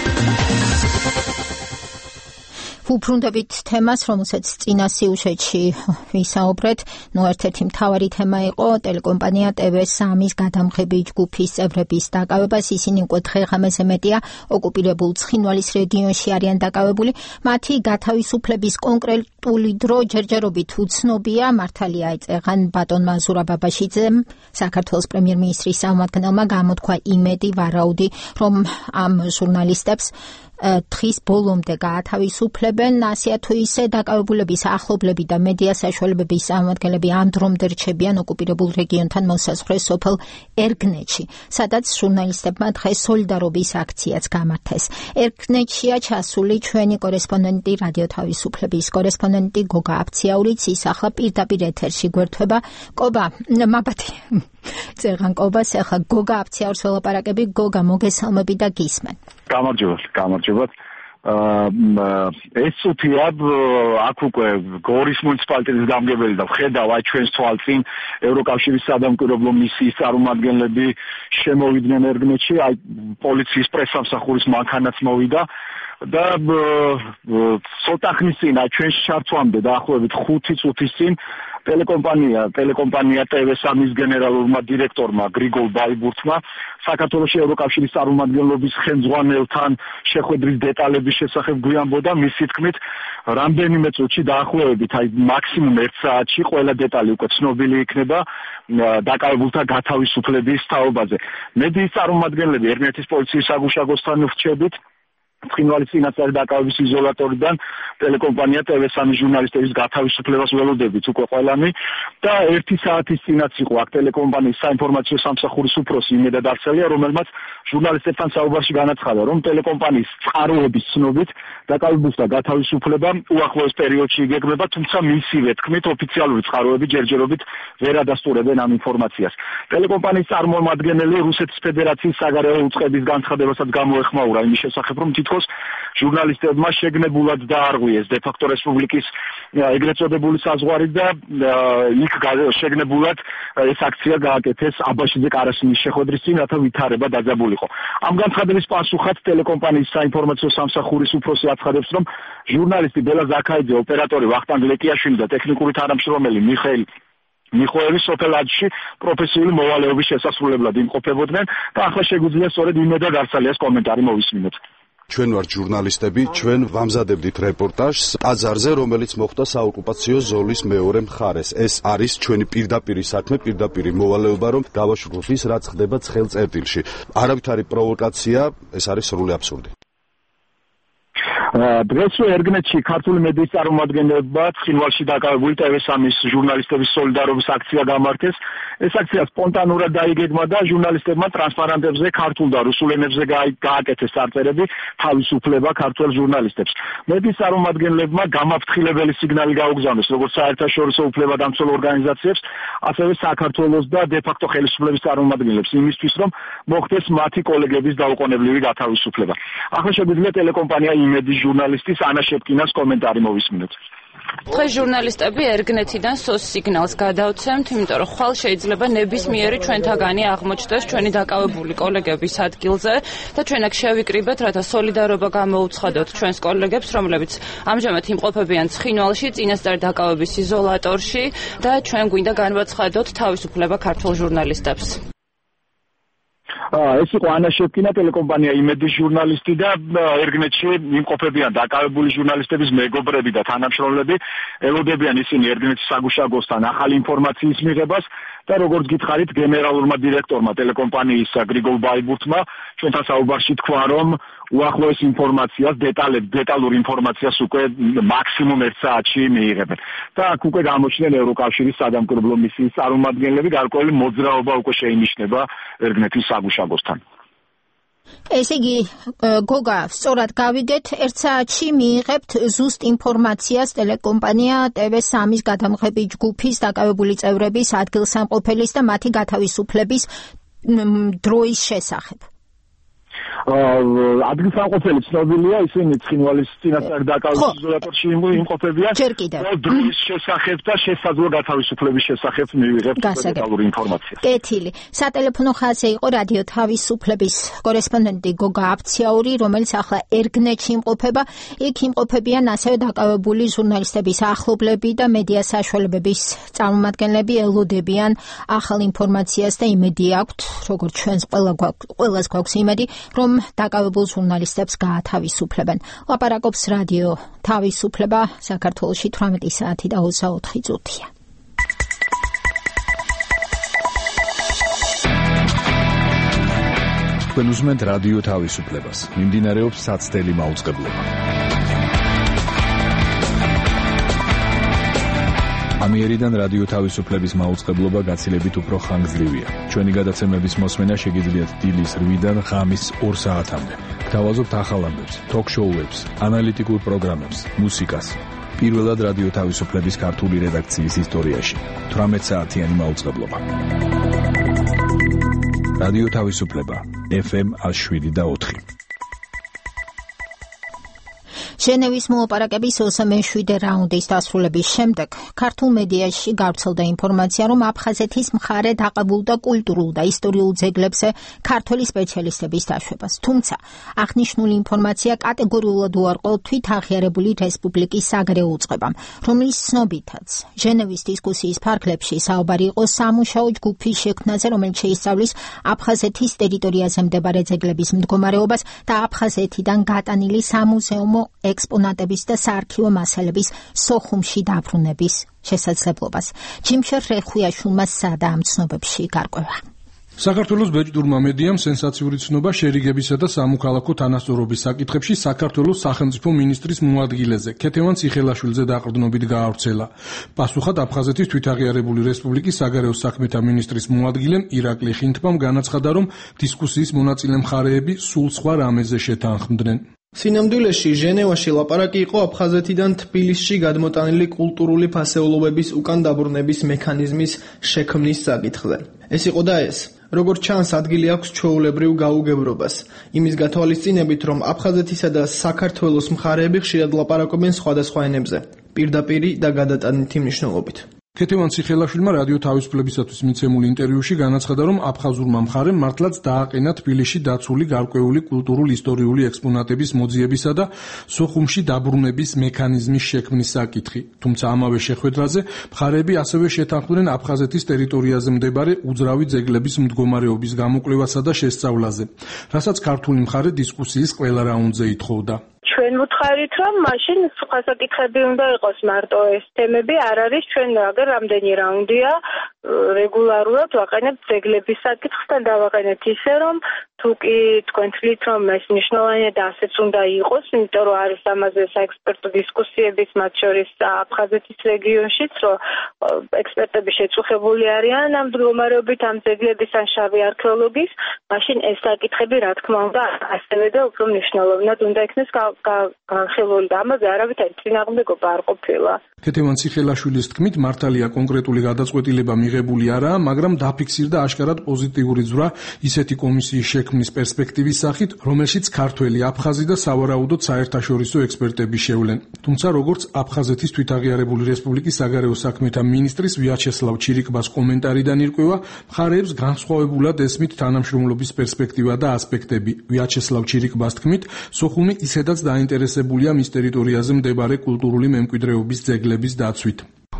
ვუბრუნდებით თემას, რომელსაც წინა სიუჟეტში ვისაუბრეთ. ერთ-ერთი მთავარი თემა იყო ტელეკომპანია TV3-ის გადამღები ჯგუფის წევრების დაკავებას. ისინი უკვე დღე-ღამეზე მეტია ოკუპირებულ ცხინვალის რეგიონში არიან დაკავებული. მათი გათავისუფლების კონკრეტული დრო ჯერჯერობით უცნობია. მართალია ეწეღან ბატონმა ზურაბ ბაბაშიძემ, საქართველოს პრემიერ-მინისტრის წარმომადგენელმა გამოთქვა იმედი, ვარაუდი, რომ ამ ჟურნალისტებს დღის ბოლომდე გაათავისუფლებენ. ასეა თუ ისე დაკავებულების ახლობლები და მედია საშუალებების წარმომადგენლები ამ დრომდე რჩებიან ოკუპირებულ რეგიონთან მოსაზღვრე სოფელ ერგნეთში, სადაც ჟურნალისტებმა დღეს სოლიდარობის აქციაც გამართეს. ერგნეთშია ჩასული ჩვენი კორესპონდენტი, რადიო თავისუფლების კორესპონდენტი გოგა აფციაურიც, ის ახლა პირდაპირ ეთერში გვერდება. კობა, მაბათი წერღან კობას, ახლა გოგა აფციაურს ველაპარაკები. გოგა, მოგესალმები და გისმენ. გამარჯობათ. ეს სუთია აქ უკვე გორის მუნიციპალიტეტის დამგებელი და ვხედავ აი ჩვენს თვალწინ ევროკავშირის სადამკვირვებლო მისიის წარმომადგენლები შემოვიდნენ ერგნეთში, აი პოლიციის პრესსამსახურის მანქანაც მოვიდა და ცოტა ხნის წინ ჩვენში ჩართვამდე დაახლოებით 5 წუთის წინ ტელეკომპანია TV3-ის გენერალურმა დირექტორმა გრიგოლ ბაიბურთმა საქართველოში ევროკავშირის წარმომადგენლობის ხელმძღვანელთან შეხვედრის დეტალების შესახებ გვიამბოდა. მისი თქმით, რამდენიმე წუთში დაახლოებით აი მაქსიმუმ 1 საათში ყველა დეტალი უკვე ცნობილი იქნება დაკავებულთა გათავისუფლების თაობაზე. მედიის წარმომადგენლები ერგნეთის პოლიციის საგუშაგოსთან ვრჩებით ცხინვალის წინასწარი დაკავების იზოლატორიდან ტელეკომპანია TV3-ის ჟურნალისტების გათავისუფლებას ველოდებით უკვე ყველანი და 1 საათის წინაც იყო აქ ტელეკომპანიის საინფორმაციო სამსახურის უფროსი იმედად არცელია, რომელმაც ჟურნალისტებთან საუბარში განაცხადა, რომ ტელეკომპანიის წყაროების ცნობით დაკავებულთა გათავისუფლება უახლოეს პერიოდში იგეგმება, თუმცა მისივე თქმით ოფიციალური წყაროები ჯერჯერობით ვერ ადასტურებენ ამ ინფორმაციას. ტელეკომპანიის წარმომადგენელი რუსეთის ფედერაციის საგარეო უწყების განცხადებასაც გამოეხმაურა იმის შესახებ, რომ თითქოს ჟურნალისტებმა შეგნებულად დაარღვიეს დე-ფაქტო რესპუბლიკის ეგრეთ წოდებული საზღვარი და იქ შეგნებულად ეს აქცია გააკეთეს აბაშიძე კარასინის შეხვედრის წინ, რათა ვითარება დაძაბულიყო. ამ განცხადების პასუხად ტელეკომპანიის საინფორმაციო სამსახურის უფროსი აცხადებს, რომ ჟურნალისტი ბელა ზაქაიძე, ოპერატორი ვახტანგ ლეკიაშვილი და ტექნიკური თანამშრომელი მიხოელი სოფელადში პროფესიული მოვალეობის შესასრულებლად იმყოფებოდნენ და ახლა შეგვიძლია სწორედ იმედად არცალიას კომენტარი მოვისმინოთ. ჩვენ ვართ ჟურნალისტები, ჩვენ ვამზადებდით რეპორტაჟს ტაძარზე, რომელიც მოხდა საოკუპაციო ზოლის მეორე მხარეს. ეს არის ჩვენი პირდაპირი საქმე, პირდაპირი მოვალეობა, რომ გავაშუქოთ ის, რაც ხდება ცხელ წერტილში. არავითარი პროვოკაცია, ეს არის სრული აბსურდი. დღეს ერგნეთში ქართული მედიის წარმომადგენლებმა ცხინვალში დაკავებული TV3-ის ჟურნალისტების სოლიდარობის აქცია გამართეს. ეს აქცია სპონტანურად დაიგეგმა და ჟურნალისტებმა ტრანსპარანტებზე ქართულ და რუსულ ენებზე გააკეთეს წარწერები თავისუფლება ქართველ ჟურნალისტებს. მედიის წარმომადგენლებმა გამაფრთხილებელი სიგნალი გაუგზავნეს როგორც საერთაშორისო უფლებადამცველ ორგანიზაციებს, ასევე საქართველოს და დე-ფაქტო ხელისუფლების წარმომადგენლებს იმისთვის, რომ მოხდეს მათი კოლეგების დაუყოვნებლივი გათავისუფლება. ახლა შეგვიძლია ტელეკომპანია იმედის ჟურნალისტის ანა შეპკინას კომენტარი მოვისმინოთ. დღეს ჟურნალისტები ერგნეთიდან SOS სიგნალს გადავცემთ, იმიტომ რომ ხვალ შეიძლება ნებისმიერი ჩვენთაგანი აღმოჩნდეს ჩვენი დაკავებული კოლეგების ადგილზე და ჩვენ აქ შევიკრიბეთ, რათა სოლიდარობა გამოუცხადოთ ჩვენს კოლეგებს, რომლებიც ამჟამად იმყოფებიან ცხინვალში, წინასწარი დაკავების იზოლატორში და ჩვენ გვინდა განვაცხადოთ თავისუფლება ქართულ ჟურნალისტებს. ეს იყო ანა შეპკინა, ტელეკომპანია იმედის ჟურნალისტი და ერგნეთში იმყოფებიან დაკავებული ჟურნალისტების მეგობრები და თანამშრომლები, ელოდებიან ისინი ერგნეთის საგუშაგოსთან ახალი ინფორმაციის მიღებას და როგორც გითხარით, გენერალურმა დირექტორმა ტელეკომპანიის გრიგოლ ბაიბურთმა ჩვენთან საუბარში თქვა, რომ უახლოეს ინფორმაციას, დეტალურ ინფორმაციას უკვე მაქსიმუმ 1 საათში მიიღებენ. და აქ უკვე გამოჩნდნენ ევროკავშირის სადამკვირვებლო მისიის წარმომადგენლები, გარკვეული მოძრაობა უკვე შეინიშნება ერგნეთის საგუშაგოსთან. ესე იგი, გოგა, სწორად გავიგეთ, 1 საათში მიიღებთ ზუსტ ინფორმაციას ტელეკომპანია TV3-ის გადამღები ჯგუფის დაკავებული წევრების ადგილსამყოფელის და მათი გათავისუფლების დროის შესახებ. ადგილსამყოფელი ცნობილია, ისინი ცხინვალის წინასწარ დაკავების იზოლატორში იმყოფებიან. დროის შესახებ და შესაძლო გათავისუფლების შესახებ მივიღებთ დეტალური ინფორმაცია. კეთილი. სატელეფონო ხაზზე იყო რადიო თავისუფლების კორესპონდენტი გოგა აფციაური, რომელიც ახლა ერგნეთში იმყოფება. იქ იმყოფებიან ასევე დაკავებული ჟურნალისტების ახლობლები და მედია საშუალებების წარმომადგენლები, ელოდებიან ახალ ინფორმაციას და იმედი აქვთ, როგორც ჩვენს ყველას გვაქვს იმედი, რომ დაკავებულ ჟურნალისტებს გაათავისუფლებენ. ლაპარაკობს რადიო თავისუფლება, საქართველოში 18 საათი და 24 წუთია. თქვენ უსმენთ რადიო თავისუფლებას. მიმდინარეობს საცდელი მაუწყებლობა. ამიერიდან რადიო თავისუფლების მაუწყებლობა გაცილებით უფრო ხანგრძლივია. ჩვენი გადაცემების მოსმენა შეგიძლიათ დილის 8-დან ღამის 2 საათამდე. გთავაზობთ ახალ ამბებს, ток-შოუებს, ანალიტიკურ პროგრამებს, მუსიკას. პირველად რადიო თავისუფლების ქართული რედაქციის ისტორიაში 18 საათიანი მაუწყებლობა. რადიო თავისუფლება FM 107.4. ჟენევის მოლაპარაკების 27 რაუნდის დასრულების შემდეგ ქართულ მედიაში გავრცელდა ინფორმაცია, რომ აფხაზეთის მხარე დაყებულდა კულტურულ და ისტორიულ ძეგლებზე ქართველი სპეციალისტების დაშვებას. თუმცა აღნიშნული ინფორმაცია კატეგორიულად უარყო თვითაღიარებული რესპუბლიკის საგარეო უწყებამ, რომლის ცნობითაც ჟენევის დისკუსიის ფარგლებში საუბარი იყო სამუშაო ჯგუფის შექმნაზე, რომელიც შეისწავლის აფხაზეთის ტერიტორიაზე მდებარე ძეგლების მდგომარეობას და აფხაზეთიდან გატანილი სამუზეუმო ექსპონატების და საარქივო მასალების სოხუმში დაბრუნების შესაძლებლობას. ჯიმშერ რეხუიაშვილმა სადა ამ ცნობებში გარკვევა. საქართველოს ბეჭდურმა მედიამ სენსაციური ცნობა შერიგებისა და სამოქალაქო თანასწორობის საკითხებში საქართველოს სახელმწიფო მინისტრის მოადგილეზე ქეთევან ციხელაშვილზე დაყრდნობით გაავრცელა. პასუხად აფხაზეთის თვითაღიარებული რესპუბლიკის საგარეო საქმეთა მინისტრის მოადგილემ ირაკლი ხინთბამ განაცხადა, რომ დისკუსიის მონაწილე მხარეები სულ სხვა რამეზე შეთანხმდნენ. სინამდვილეში ჟენევაში ლაპარაკი იყო აფხაზეთიდან თბილისში გადმოტანილი კულტურული ფასეულობების უკან დაბრუნების მექანიზმის შექმნის საკითხზე. ეს იყო და ეს. როგორც ჩანს, ადგილი აქვს ჩვეულებრივ გაუგებრობას. იმის გათვალისწინებით, რომ აფხაზეთისა და საქართველოს მხარეები ხშირად ლაპარაკობენ სხვადასხვა ენებზე, პირდაპირი და გადატანითი მნიშვნელობით. ქეთევან ციხელაშვილმა რადიო თავისუფლებისათვის მიცემულ ინტერვიუში განაცხადა, რომ აფხაზურმა მხარემ მართლაც დააყენა თბილისში დაცული გარკვეული კულტურულ-ისტორიული ექსპონატების მოძიებისა და სოხუმში დაბრუნების მექანიზმის შექმნის საკითხი. თუმცა ამავე შეხვედრაზე მხარეები ასევე შეთანხმდნენ აფხაზეთის ტერიტორიაზე მდებარე უძრავი ძეგლების მდგომარეობის გამოკვლევასა და შესწავლაზე, რასაც ქართული მხარე დისკუსიის ყველა რაუნდზე ითხოვდა. ჩვენ ვუთხარით, რომ მაშინ სხვა საკითხები უნდა იყოს, მარტო ეს თემები არ არის. ჩვენ აგერ რამდენი რაუნდია რეგულარულად ვაყენებთ ძეგლების საკითხს და დავაყენეთ ისე, რომ თუ კი თქვენ თვლით, რომ ეს მნიშვნელოვანია და ასეც უნდა იყოს, იმიტომ რომ არის ამაზე საექსპერტო დისკუსიებიც, მათ შორის აფხაზეთის რეგიონშიც, რომ ექსპერტები შეწუხებული არიან ამ მდგომარეობით, ამ ძეგლების ან შავი არქეოლოგიის, მაშინ ეს საკითხები, რა თქმა უნდა, ასევე და უფრო მნიშვნელოვნად უნდა იქნეს განხილული და ამაზე არავითარი წინააღმდეგობა არ ყოფილა. ქეთევან ციხელაშვილის თქმით, მართალია კონკრეტული გადაწყვეტილება მიღებული არაა, მაგრამ დაფიქსირდა აშკარად პოზიტიური ძვრა ისეთი კომისიის შექმნის პერსპექტივის სახით, რომელშიც ქართველი, აფხაზი და სავარაუდოდ საერთაშორისო ექსპერტები შევლენ. თუმცა, როგორც აფხაზეთის თვითაღიარებული რესპუბლიკის საგარეო საქმეთა მინისტრის ვიაჩესლავ ჩირიკბას კომენტარიდან ირკვევა, მხარეებს განსხვავებულად ესმით თანამშრომლობის პერსპექტივა და ასპექტები. ვიაჩესლავ ჩირიკბას თქმით, სოხუმი ისედაც დაინტერესებულია მის ტერიტორიაზე მდებარე კულტურული მემკვიდრეობის ძეგლების დაცვით.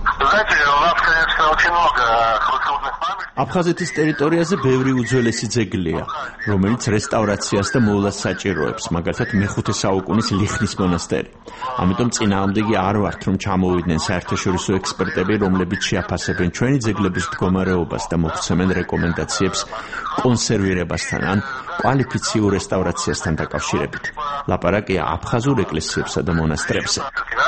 აფხაზეთის ტერიტორიაზე ბევრი უძველესი ძეგლია, რომელიც რესტავრაციას და მოვლას საჭიროებს, მაგალითად მე-5 საუკუნის ლიხნის მონასტერი. ამიტომ წინააღმდეგი არ ვართ, რომ ჩამოვიდნენ საერთაშორისო ექსპერტები, რომლებიც შეაფასებენ ჩვენი ძეგლების მდგომარეობას და მოგცემენ რეკომენდაციებს კონსერვირებასთან ან კვალიფიციურ რესტავრაციასთან დაკავშირებით. ლაპარაკია აფხაზურ ეკლესიებსა და მონასტრებზე.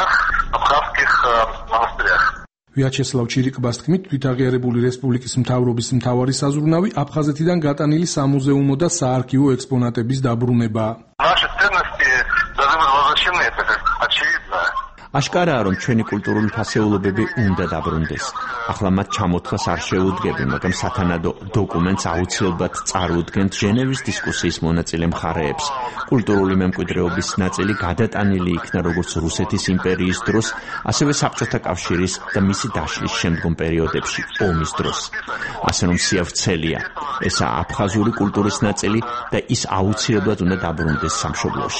ვიაჩესლავ ჩირიკბას თქმით, თვითაღიარებული რესპუბლიკის მთავრობის მთავარი საზრუნავი აფხაზეთიდან გატანილი სამუზეუმო და საარქივო ექსპონატების დაბრუნებაა. აშკარაა, რომ ჩვენი კულტურული ფასეულობები უნდა დაბრუნდეს. ახლა მათ ჩამოთვლას არ შეუდგები, მაგრამ სათანადო დოკუმენტს აუცილებლად წარუდგენთ ჟენევის დისკუსიის მონაწილე მხარეებს. კულტურული მემკვიდრეობის ნაწილი გადატანილი იქნა როგორც რუსეთის იმპერიის დროს, ასევე საბჭოთა კავშირის და მისი დაშლის შემდგომ პერიოდებში, ომის დროს. ასე რომ სიავრცელია, ესაა აფხაზური კულტურის ნაწილი და ის აუცილებლად უნდა დაბრუნდეს სამშობლოში.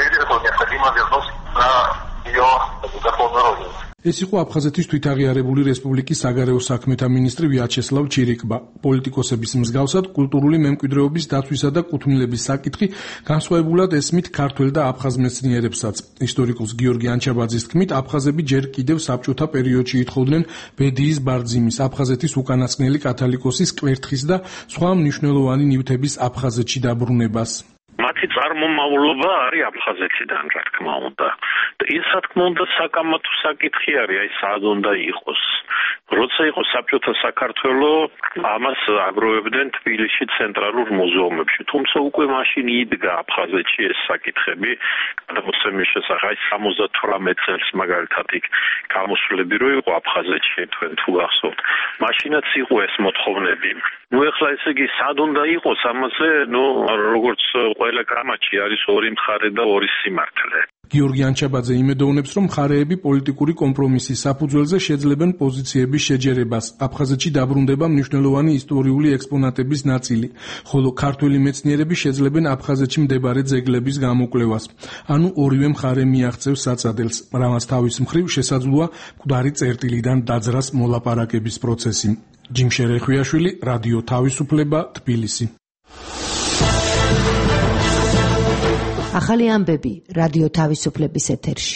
ეს იყო აფხაზეთის თვითაღიარებული რესპუბლიკის საგარეო საქმეთა მინისტრი ვიაჩესლავ ჩირიკბა. პოლიტიკოსების მსგავსად კულტურული მემკვიდრეობის დაცვისა და კუთვნილების საკითხი განსხვავებულად ესმით ქართველ და აფხაზ მეცნიერებსაც. ისტორიკოს გიორგი ანჩაბაძის თქმით, აფხაზები ჯერ კიდევ საბჭოთა პერიოდში ითხოვდნენ ბედიის ბარძიმის, აფხაზეთის უკანასკნელი კათალიკოსის კვერთხის და სხვა მნიშვნელოვანი ნივთების აფხაზეთში დაბრუნებას. მათი წარმომავლობა არის აფხაზეთიდან, რა თქმა უნდა. ის რა თქმა უნდა საკამათო საკითხი არის, აი სად უნდა იყოს. როცა იყო საბჭოთა საქართველო, ამას აგროვებდნენ თბილისში ცენტრალურ მუზეუმებში. თუმცა უკვე მაშინ იდგა აფხაზეთში ეს საკითხები, გადამოცემის შესახებ. აი 78 წელს მაგალითად იქ გამოსვლები რო იყო აფხაზეთში, თქვენ თუ გახსოვთ. მაშინაც იყო ეს მოთხოვნები. ნუ ეხლა ესე იგი სად უნდა იყოს ამაზე, ნუ როგორც ყველა კამათში არის ორი მხარე და ორი სიმართლე. გიორგი ანჩაბაძე იმედოვნებს, რომ მხარეები პოლიტიკური კომპრომისის საფუძველზე შეძლებენ პოზიციების შეჯერებას. აფხაზეთში დაბრუნდება მნიშვნელოვანი ისტორიული ექსპონატების ნაწილი, ხოლო ქართველი მეცნიერები შეძლებენ აფხაზეთში მდებარე ძეგლების გამოკვლევას. ანუ ორივე მხარე მიაღწევს საწადელს, რამაც თავის მხრივ შესაძლოა მკვდარი წერტილიდან დაძრას მოლაპარაკების პროცესი. ჯიმშერე ხვიაშვილი, რადიო თავისუფლება, თბილისი. ახალი ამბები რადიო თავისუფლების ეთერში.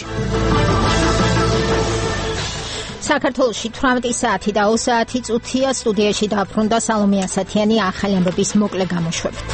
საქართველოში 18 საათი და 20 საათი წუთია. სტუდიაში დაბრუნდა სალომე ასათიანი ახალი ამბების მოკლე გამოშვებით.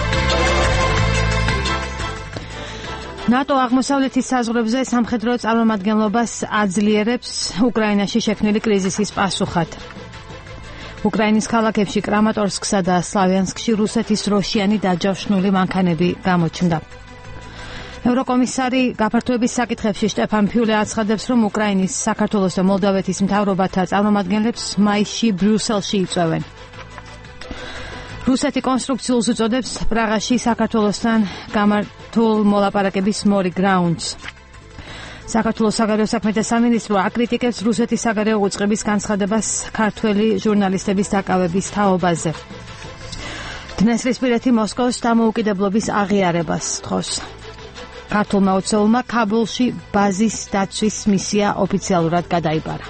ნატო აღმოსავლეთის საზღვრებზე სამხედრო წარმომადგენლობას აძლიერებს უკრაინაში შექმნილი კრიზისის პასუხად. უკრაინის ქალაქებში კრამატორსკსა და სლავიანსკში რუსეთის დროშიანი დაჯავშნული მანქანები გამოჩნდა. ევროკომისარი გაფართოების საკითხებში შტეფან ფიულე აცხადებს, რომ უკრაინის, საქართველოს და მოლდავეთის მთავრობათა წარმომადგენლებს მაისში ბრიუსელში იწვევენ. რუსეთი კონსტრუქციულს უწოდებს პრაღაში საქართველოსთან გამართულ მოლაპარაკების მორი გრაუნდს. საქართველოს საგარეო საქმეთა სამინისტრო აკრიტიკებს რუსეთის საგარეო უწყების განცხადებას ქართველი ჟურნალისტების დაკავების თაობაზე. დნესრისპირეთი მოსკოვს დამოუკიდებლობის აღიარებას თხოვს. ქართულმა ოცეულმა ქაბულში ბაზის დაცვის მისია ოფიციალურად გადაიბარა.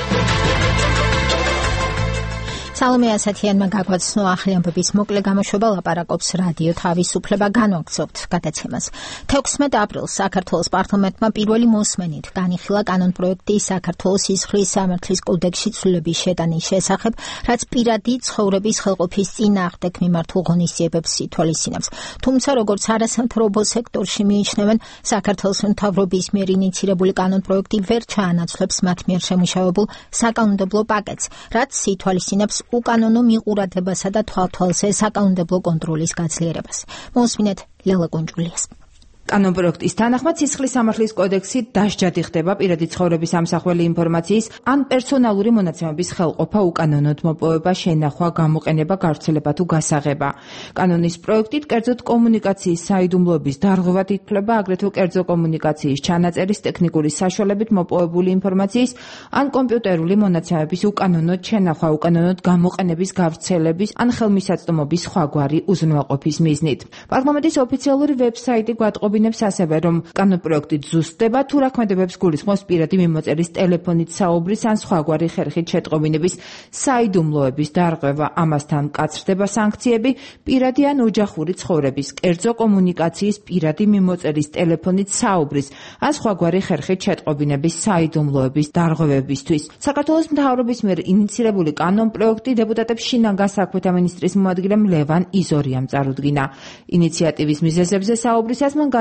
სალომე ასათიანმა გაგვაცნო ახალი ამბების მოკლე გამოშვება, ლაპარაკობს რადიო თავისუფლება, განვაგრძობთ გადაცემას. 16 აპრილს საქართველოს პარლამენტმა პირველი მოსმენით განიხილა კანონპროექტი საქართველოს სისხლის სამართლის კოდექსში ცვლილების შეტანის შესახებ, რაც პირადი ცხოვრების ხელყოფის წინააღმდეგ მიმართულ ღონისძიებებს ითვალისწინებს. თუმცა, როგორც არასამთავრობო სექტორში მიიჩნევენ, საქართველოს მთავრობის მიერ ინიცირებული კანონპროექტი ვერ ჩაანაცვლებს მათ მიერ შემუშავებულ საკანონმდებლო პაკეტს, რაც ითვალისწინებს უკანონო მიყურებასა და თვალთვალზე საკანონმდებლო კონტროლის გაძლიერებას. მოსმინეთ ლელა კონჯულიას. კანონპროექტის თანახმად სისხლის სამართლის კოდექსი დასჯადი ხდება პირადი ცხოვრების ამსახველი ინფორმაციის ან პერსონალური მონაცემების ხელყოფა, უკანონოდ მოპოვება, შენახვა, გამოყენება, გავრცელება თუ გასაღება. კანონის პროექტით კერძოდ კომუნიკაციის საიდუმლოების დარღვევად ითვლება აგრეთვე კერძო კომუნიკაციის ჩანაწერის ტექნიკური საშუალებით მოპოვებული ინფორმაციის ან კომპიუტერული მონაცემების უკანონოდ შენახვა, უკანონოდ გამოყენების, გავრცელების ან ხელმისაწვდომობის სხვაგვარი უზრუნველყოფის მიზნით. პარლამენტის ოფიციალური ვებსაიტი გვატყობ ასევე რომ კანონპროექტით ზუსტდება თუ რა ქმედებებს გულისხმობს პირადი მიმოწერის ტელეფონით საუბრის ან სხვაგვარი ხერხით შეტყობინების საიდუმლოების დარღვევა, ამასთან მკაცრდება სანქციები პირადი ან ოჯახური ცხოვრების, კერძო კომუნიკაციის პირადი მიმოწერის ტელეფონით საუბრის ან სხვაგვარი ხერხით შეტყობინების საიდუმლოების დარღვევებისთვის. საქართველოს მთავრობის მიერ ინიცირებული კანონპროექტი დეპუტატებს შინაგან საქმეთა მინისტრის მოადგილემ ლევან იზორიამ წარუდგინა. ინიციატივის მიზეზებზე საუბრისას მან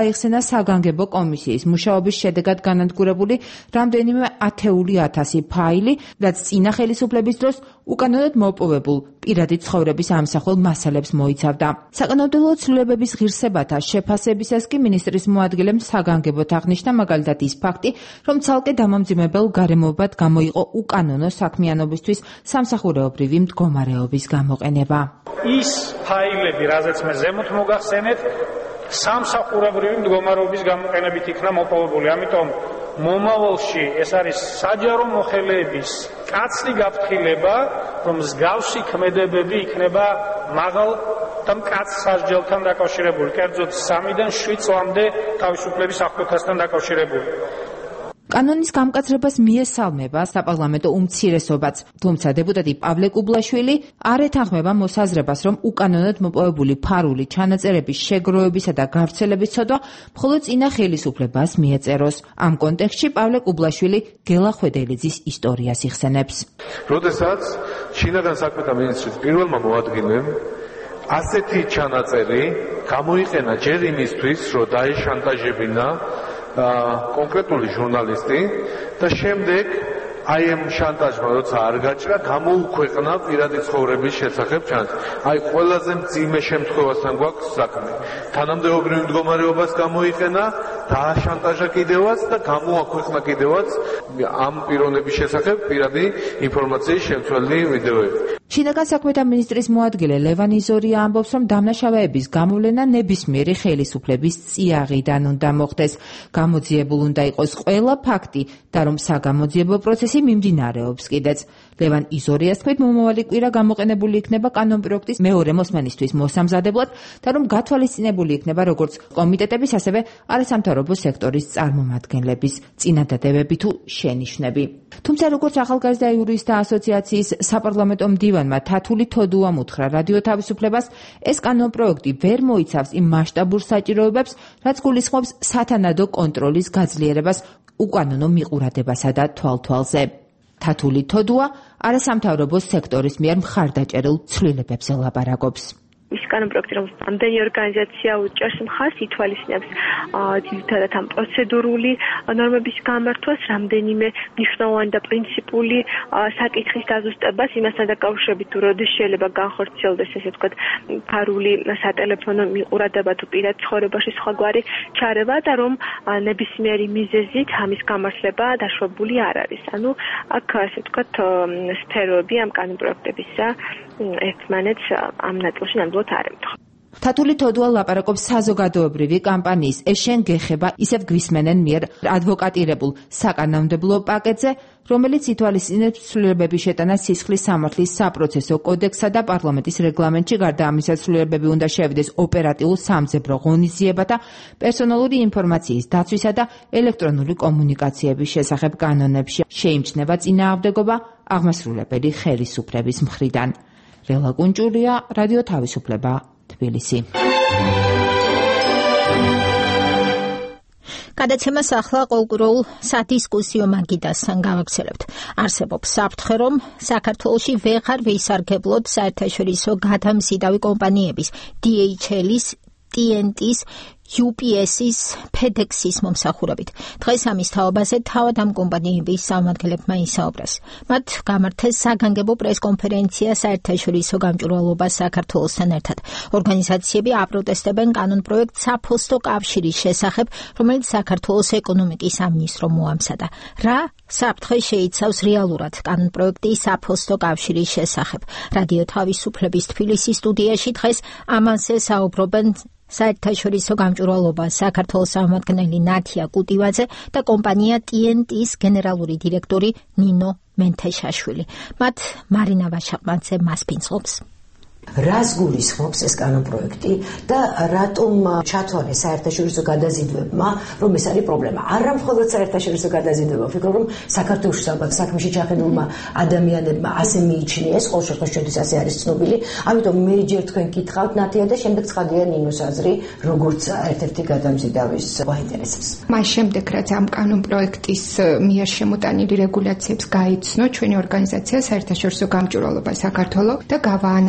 გაიხსენა საგანგებო კომისიის მუშაობის შედეგად განადგურებული რამდენიმე 10,000 ფაილი, რაც წინა ხელისუფლების დროს უკანონოდ მოპოვებულ პირადი ცხოვრების ამსახველ მასალებს მოიცავდა. საკანონმდებლო ცვლილებების ღირსებათა შეფასებისას კი მინისტრის მოადგილემ საგანგებოდ აღნიშნა მაგალითად ის ფაქტი, რომ ცალკე დამამძიმებელ გარემოებად გამოიყო უკანონო საქმიანობისთვის სამსახურეობრივი მდგომარეობის გამოყენება. ის ფაილები, რაზეც მე ზემოთ მოგახსენეთ, სამსახურებრივი მდგომარეობის გამოყენებით იქნა მოპოვებული. ამიტომ მომავალში ეს არის საჯარო მოხელეების კაცრი გაფრთხილება, რომ მსგავსი ქმედებები იქნება მაღალ და მკაც სასჯელთან დაკავშირებული, კერძოდ 3-დან 7 წლამდე თავისუფლების აღკვეთასთან დაკავშირებული. კანონის გამკაცრებას მიესალმება საპარლამენტო უმცირესობაც, თუმცა დეპუტატი პავლე კუბლაშვილი არ ეთანხმება მოსაზრებას, რომ უკანონოდ მოპოვებული ფარული ჩანაწერების შეგროვებისა და გავრცელების ცოდვა მხოლოდ წინა ხელისუფლებას მიეწეროს. ამ კონტექსტში პავლე კუბლაშვილი გელა ხვედელიძის ისტორიას იხსენებს. როდესაც შინაგან საქმეთა მინისტრის პირველმა მოადგილემ ასეთი ჩანაწერი გამოიყენა ჯერ იმისთვის, რომ დაეშანტაჟებინა კონკრეტული ჟურნალისტი და შემდეგ აი ამ შანტაჟმა როცა არ გაჭრა, გამოუქვეყნა პირადი ცხოვრების შესახებ ჩანაწერი. აი ყველაზე მძიმე შემთხვევასთან გვაქვს საქმე. თანამდებობრივ მდგომარეობას გამოიყენა, დააშანტაჟა კიდევაც და გამოაქვეყნა კიდევაც ამ პიროვნების შესახებ პირადი ინფორმაციის შემცველი ვიდეოები. შინაგან საქმეთა მინისტრის მოადგილე ლევან იზორია ამბობს, რომ დამნაშავეების გამოვლენა ნებისმიერი ხელისუფლების წიაღიდან უნდა მოხდეს. გამოძიებულ უნდა იყოს ყველა ფაქტი და რომ საგამოძიებო პროცესი მიმდინარეობს კიდეც. ლევან იზორიას თქმით, მომავალი კვირა გამოყენებული იქნება კანონპროექტის მეორე მოსმენისთვის მოსამზადებლად და რომ გათვალისწინებული იქნება როგორც კომიტეტების, ასევე არასამთავრობო სექტორის წარმომადგენლების წინადადებები თუ შენიშვნები. თუმცა როგორც ახალგაზრდა იურისტთა ასოციაციის საპარლამენტო მდივანმა თათული თოდუამ უთხრა რადიო თავისუფლებას, ეს კანონპროექტი ვერ მოიცავს იმ მასშტაბურ საჭიროებებს, რაც გულისხმობს სათანადო კონტროლის გაძლიერებას უკანონო მიყურადებასა და თვალთვალზე. თათული თოდუა არასამთავრობო სექტორის მიერ მხარდაჭერილ ცვლილებებზე ლაპარაკობს. ის კანონპროექტი, რომ ამდენი ორგანიზაცია უჭერს მხარს, ითვალისწინებს ძირითადად ამ პროცედურული ნორმების გამართვას, რამდენიმე მნიშვნელოვანი და პრინციპული საკითხის დაზუსტებას, იმასთან დაკავშირებით, თუ როდის შეიძლება განხორციელდეს, ესე ვთქვათ, ფარული სატელეფონო მიყურადება თუ პირად ცხოვრებაში სხვაგვარი ჩარევა და რომ ნებისმიერი მიზეზით ამის გამართლება დაშვებული არ არის. ანუ აქ ასე ვთქვათ, სფეროები ამ კანონპროექტებისა ერთმანეთს ამ ნაწილში ნამდვილად არ ემთხვევა. თათული თოდუა ლაპარაკობს საზოგადოებრივი კამპანიის ეშენ გეხება ისევ გვისმენენ მიერ ადვოკატირებულ საკანონმდებლო პაკეტზე, რომელიც ითვალისწინებს ცვლილებების შეტანას სისხლის სამართლის საპროცესო კოდექსსა და პარლამენტის რეგლამენტში. გარდა ამისა, ცვლილებები უნდა შევიდეს ოპერატიულ სამძებრო ღონისძიებათა, პერსონალური ინფორმაციის დაცვისა და ელექტრონული კომუნიკაციების შესახებ კანონებში. შეიმჩნევა წინააღმდეგობა აღმასრულებელი ხელისუფლების მხრიდან. ლელა კუნჭულია, რადიო თავისუფლება, თბილისი. გადაცემას ახლა ყოველკვირეულ სადისკუსიო მაგიდასთან გავაგრძელებთ. არსებობს საფრთხე, რომ საქართველოში ვეღარ ვისარგებლოთ საერთაშორისო გადამზიდავი კომპანიების DHL-ის, TNT-ის, UPS-ის, FedEx-ის მომსახურებით. დღეს ამის თაობაზე თავად ამ კომპანიების წარმომადგენლებმა ისაუბრეს. მათ გამართეს საგანგებო პრესკონფერენცია საერთაშორისო გამჭვირვალობას საქართველოსთან ერთად. ორგანიზაციები აპროტესტებენ კანონპროექტ საფოსტო კავშირის შესახებ, რომელიც საქართველოს ეკონომიკის სამინისტრომ მოამზადა. რა საფრთხე შეიცავს რეალურად კანონპროექტი საფოსტო კავშირის შესახებ? რადიო თავისუფლების თბილისის სტუდიაში დღეს ამაზე საუბრობენ საერთაშორისო გამჭვირვალობა საქართველოს წარმომადგენელი ნათია კუტივაძე და კომპანია TNT-ის გენერალური დირექტორი ნინო მენთეშაშვილი. მათ მარინა ვაშაყმანძე მასპინძლობს. რას გულისხმობს ეს კანონპროექტი და რატომ ჩათვალეს საერთაშორისო გადაზიდვებმა, რომ ეს არის პრობლემა? არა მხოლოდ საერთაშორისო გადაზიდვება, ვფიქრობ, რომ საქართველოს საქმეში ჩახედულმა ადამიანებმა ასე მიიჩნიეს, ყოველ შემთხვევაში ჩვენთვის ასე არის ცნობილი. ამიტომ მე ჯერ თქვენ გითხავთ ნათია და შემდეგ ცხადია ნინოს აზრი, როგორც ერთ-ერთი გადამზიდავის გვაინტერესებს. მას შემდეგ, რაც ამ კანონპროექტის მიერ შემოტანილი რეგულაციებს გაიცნო ჩვენი ორგანიზაცია საერთაშორისო გამჭვირვალობა საქართველოს და გავაანალიზეთ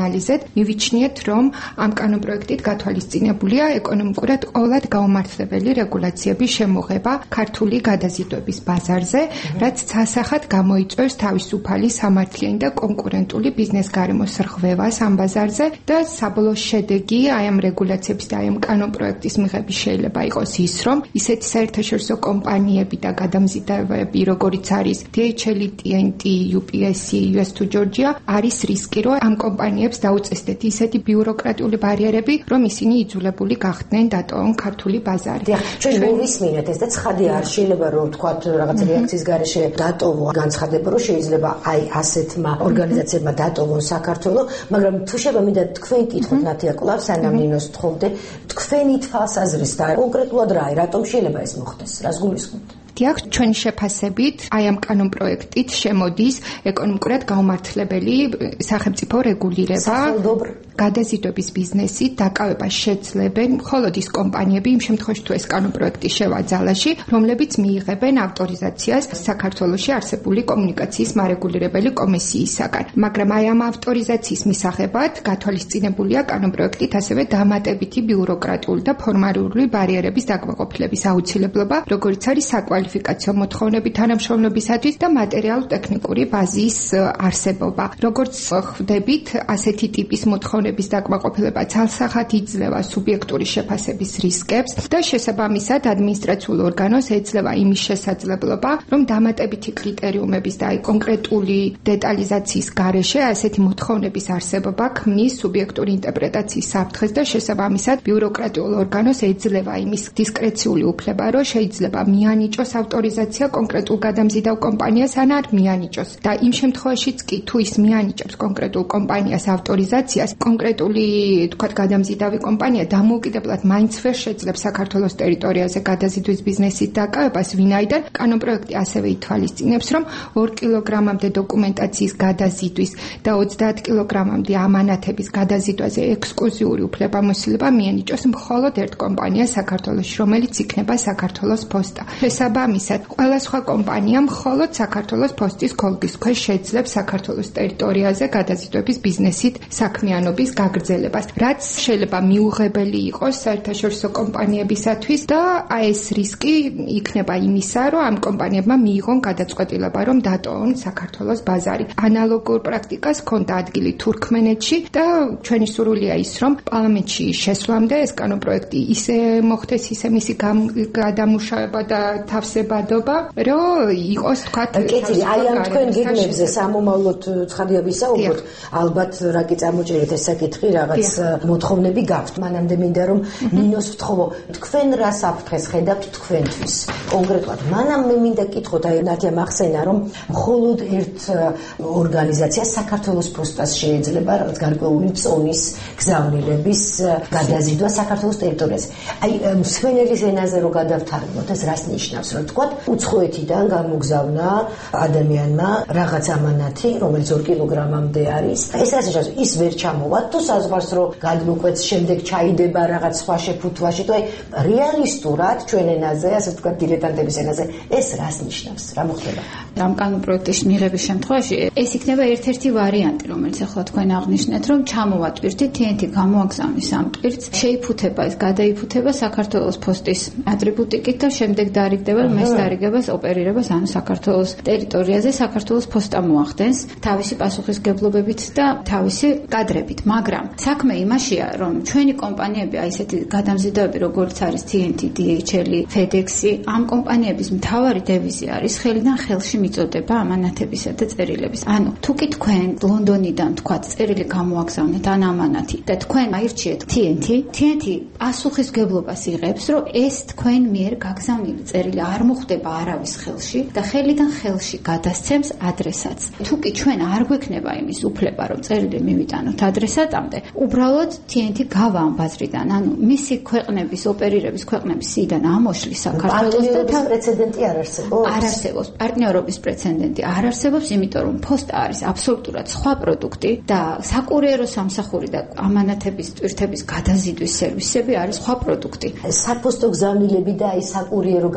მივიჩნიეთ, რომ ამ კანონპროექტით გათვალისწინებულია ეკონომიკურად ყოველად გაუმართლებელი რეგულაციების შემოღება ქართული გადაზიდვების ბაზარზე, რაც სასახად გამოიწვევს თავისუფალი, სამართლიანი და კონკურენტული ბიზნეს გარემოს რღვევას ამ ბაზარზე და საბოლოო შედეგი აი ამ რეგულაციების და აი ამ კანონპროექტის მიღების შეიძლება იყოს ის, რომ ისეთი საერთაშორისო კომპანიები და გადამზიდვები, როგორიც არის DHL, TNT, UPS, US to Georgia, არის რისკი, რომ ამ კომპანიებს დაუწესდეთ ისეთი ბიუროკრატიული ბარიერები, რომ ისინი იძულებული გახდნენ დატოვონ ქართული ბაზარი. ჩვენ მოვისმინეთ ეს და ცხადი არ შეიძლება რომ თქვათ რაღაც რეაქციის გარეშე დატოვო განცხადება, რომ შეიძლება აი ასეთმა ორგანიზაციებმა დატოვონ საქართველოს, მაგრამ თუ შეიძლება მინდა თქვენ კითხოთ ნათია კლავ სანამ ნინოს თხოვდე, თქვენი თვალსაზრისით და კონკრეტულად რა, რატომ შეიძლება ეს მოხდეს? რას გულისხმობთ? დიახ, ჩვენი შეფასებით, აი ამ კანონპროექტით შემოდის ეკონომიკურად გაუმართლებელი სახელმწიფო რეგულირება. გადაზიდვების ბიზნესით დაკავებას შეძლებენ მხოლოდ ის კომპანიები, იმ შემთხვევაში თუ ეს კანონპროექტი შევა ძალაში, რომლებიც მიიღებენ ავტორიზაციას საქართველოში არსებული კომუნიკაციის მარეგულირებელი კომისიისაგან. მაგრამ აი ამ ავტორიზაციის მისაღებად გათვალისწინებულია კანონპროექტით ასევე დამატებითი ბიუროკრატიული და ფორმალური ბარიერების დაკმაყოფილების აუცილებლობა, როგორც არის საკვალიფიკაციო მოთხოვნები თანამშრომლობისათვის და მატერიალურ-ტექნიკური ბაზის არსებობა. როგორც ხვდებით, ასეთი ტიპის მოთხოვნების დაკმაყოფილება ცალსახად იძლევა სუბიექტური შეფასების რისკებს და შესაბამისად ადმინისტრაციულ ორგანოს ეძლევა იმის შესაძლებლობა, რომ დამატებითი კრიტერიუმების და აი კონკრეტული დეტალიზაციის გარეშე ასეთი მოთხოვნების არსებობა ქმნის სუბიექტური ინტერპრეტაციის საფრთხეს და შესაბამისად ბიუროკრატიულ ორგანოს ეძლევა იმის დისკრეციული უფლება, რომ შეიძლება მიანიჭოს ავტორიზაცია კონკრეტულ გადამზიდავ კომპანიას ან არ მიანიჭოს. და იმ შემთხვევაშიც კი თუ ის მიანიჭებს კონკრეტულ კომპანიას ავტორიზაციას, კონკრეტული თქვათ გადამზიდავი კომპანია დამოუკიდებლად მაინც ვერ შეძლებს საქართველოს ტერიტორიაზე გადაზიდვის ბიზნესით დაკავებას, ვინაიდან კანონპროექტი ასევე ითვალისწინებს, რომ 2 კილოგრამამდე დოკუმენტაციის გადაზიდვის და 30 კილოგრამამდე ამანათების გადაზიდვაზე ექსკლუზიური უფლებამოსილება მიენიჭოს მხოლოდ ერთ კომპანიას საქართველოში, რომელიც იქნება საქართველოს პოსტა. შესაბამისად, ყველა სხვა კომპანია მხოლოდ საქართველოს პოსტის ქოლგის ქვეშ შეძლებს საქართველოს ტერიტორიაზე გადაზიდვების ბიზნესით საქმიანობის გაგრძელებას, რაც შეიძლება მიუღებელი იყოს საერთაშორისო კომპანიებისათვის და აი ეს რისკი იქნება იმისა, რომ ამ კომპანიებმა მიიღონ გადაწყვეტილება, რომ დატოვონ საქართველოს ბაზარი. ანალოგურ პრაქტიკას ჰქონდა ადგილი თურქმენეთში და ჩვენი სურვილია ის, რომ პარლამენტში შესვლამდე ეს კანონპროექტი ისე მოხდეს, ისე მისი გადამუშავება და თავსებადობა, რომ იყოს თქვათ კეთილი, აი ამ თქვენ გიგნებზე სამომავლოდ ცხადია ვისაუბროთ, ალბათ რა კი წარმოჭერეთ ეს საკითხი, რაღაც მოთხოვნები გაქვთ. მანამდე მინდა რომ ნინოს ვთხოვო, თქვენ რა საფრთხეს ხედავთ თქვენთვის? კონკრეტულად, მანამ მე მინდა კითხოთ, აი ნათია მახსენა, რომ მხოლოდ ერთ ორგანიზაციას საქართველოს პოსტას შეიძლება რაღაც გარკვეული წონის გზავნილების გადაზიდვა საქართველოს ტერიტორიაზე. აი მსვენელის ენაზე რო გადავთარგმნოთ, ეს რას ნიშნავს? რომ თქვათ, უცხოეთიდან გამოგზავნა ადამიანმა რაღაც ამანათი, რომელიც 2 კილოგრამამდე არის. ეს რას ნიშნავს? ის ვერ ჩამოვა თუ საზღვარს რო გადმოკვეთს, შემდეგ ჩაიდება რაღაც სხვა შეფუთვაში, თუ აი რეალისტურად ჩვენ ენაზე, ასე ვთქვათ, დილეტანტების ენაზე, ეს რას ნიშნავს? რა მოხდება? ამ კანონპროექტის მიღების შემთხვევაში ეს იქნება ერთ-ერთი ვარიანტი, რომელიც ახლა თქვენ აღნიშნეთ, რომ ჩამოვა ტვირთი, TNT გამოაგზავნის ამ ტვირთს, შეიფუთება ეს, გადაიფუთება საქართველოს პოსტის ატრიბუტიკით და შემდეგ დაარიგდება მის დაარიგებას, ოპერირებას, ანუ საქართველოს ტერიტორიაზე საქართველოს პოსტა მოახდენს თავისი პასუხისგებლობებით და თავისი კადრებით, მაგრამ საქმე იმაშია, რომ ჩვენი კომპანიები, აი ესეთი გადამზიდვები, როგორც არის TNT, DHL, FedEx, ამ კომპანიების მთავარი დევიზი არის ხელიდან ხელში მიწოდება ამანათებისა და წერილების. ანუ თუ კი თქვენ ლონდონიდან თქვათ წერილი გამოაგზავნეთ ან ამანათი და თქვენ აირჩიეთ TNT პასუხისგებლობას იღებს, რომ ეს თქვენ მიერ გაგზავნილი წერილი არ მოხვდება არავის ხელში და ხელიდან ხელში გადასცემს ადრესატს. თუ კი ჩვენ არ გვექნება იმის უფლება, რომ წერილი მივიტანოთ ადრესატამდე, უბრალოდ TNT გავა ამ ბაზრიდან, ანუ მისი ქვეყნების ოპერირების ქვეყნების სიდან ამოშლის საქართველოს და პრეცედენტი არ არსებობს. არ არსებობს პარტნიორობის პრეცედენტი არ არსებობს, იმიტომ რომ პოსტა არის აბსოლუტურად სხვა პროდუქტი და საკურიერო სამსახური და ამანათების ტვირთების გადაზიდვის სერვისები არის სხვა პროდუქტი. საფოსტო გზავნილები და აი საკურიერო გადაზიდვის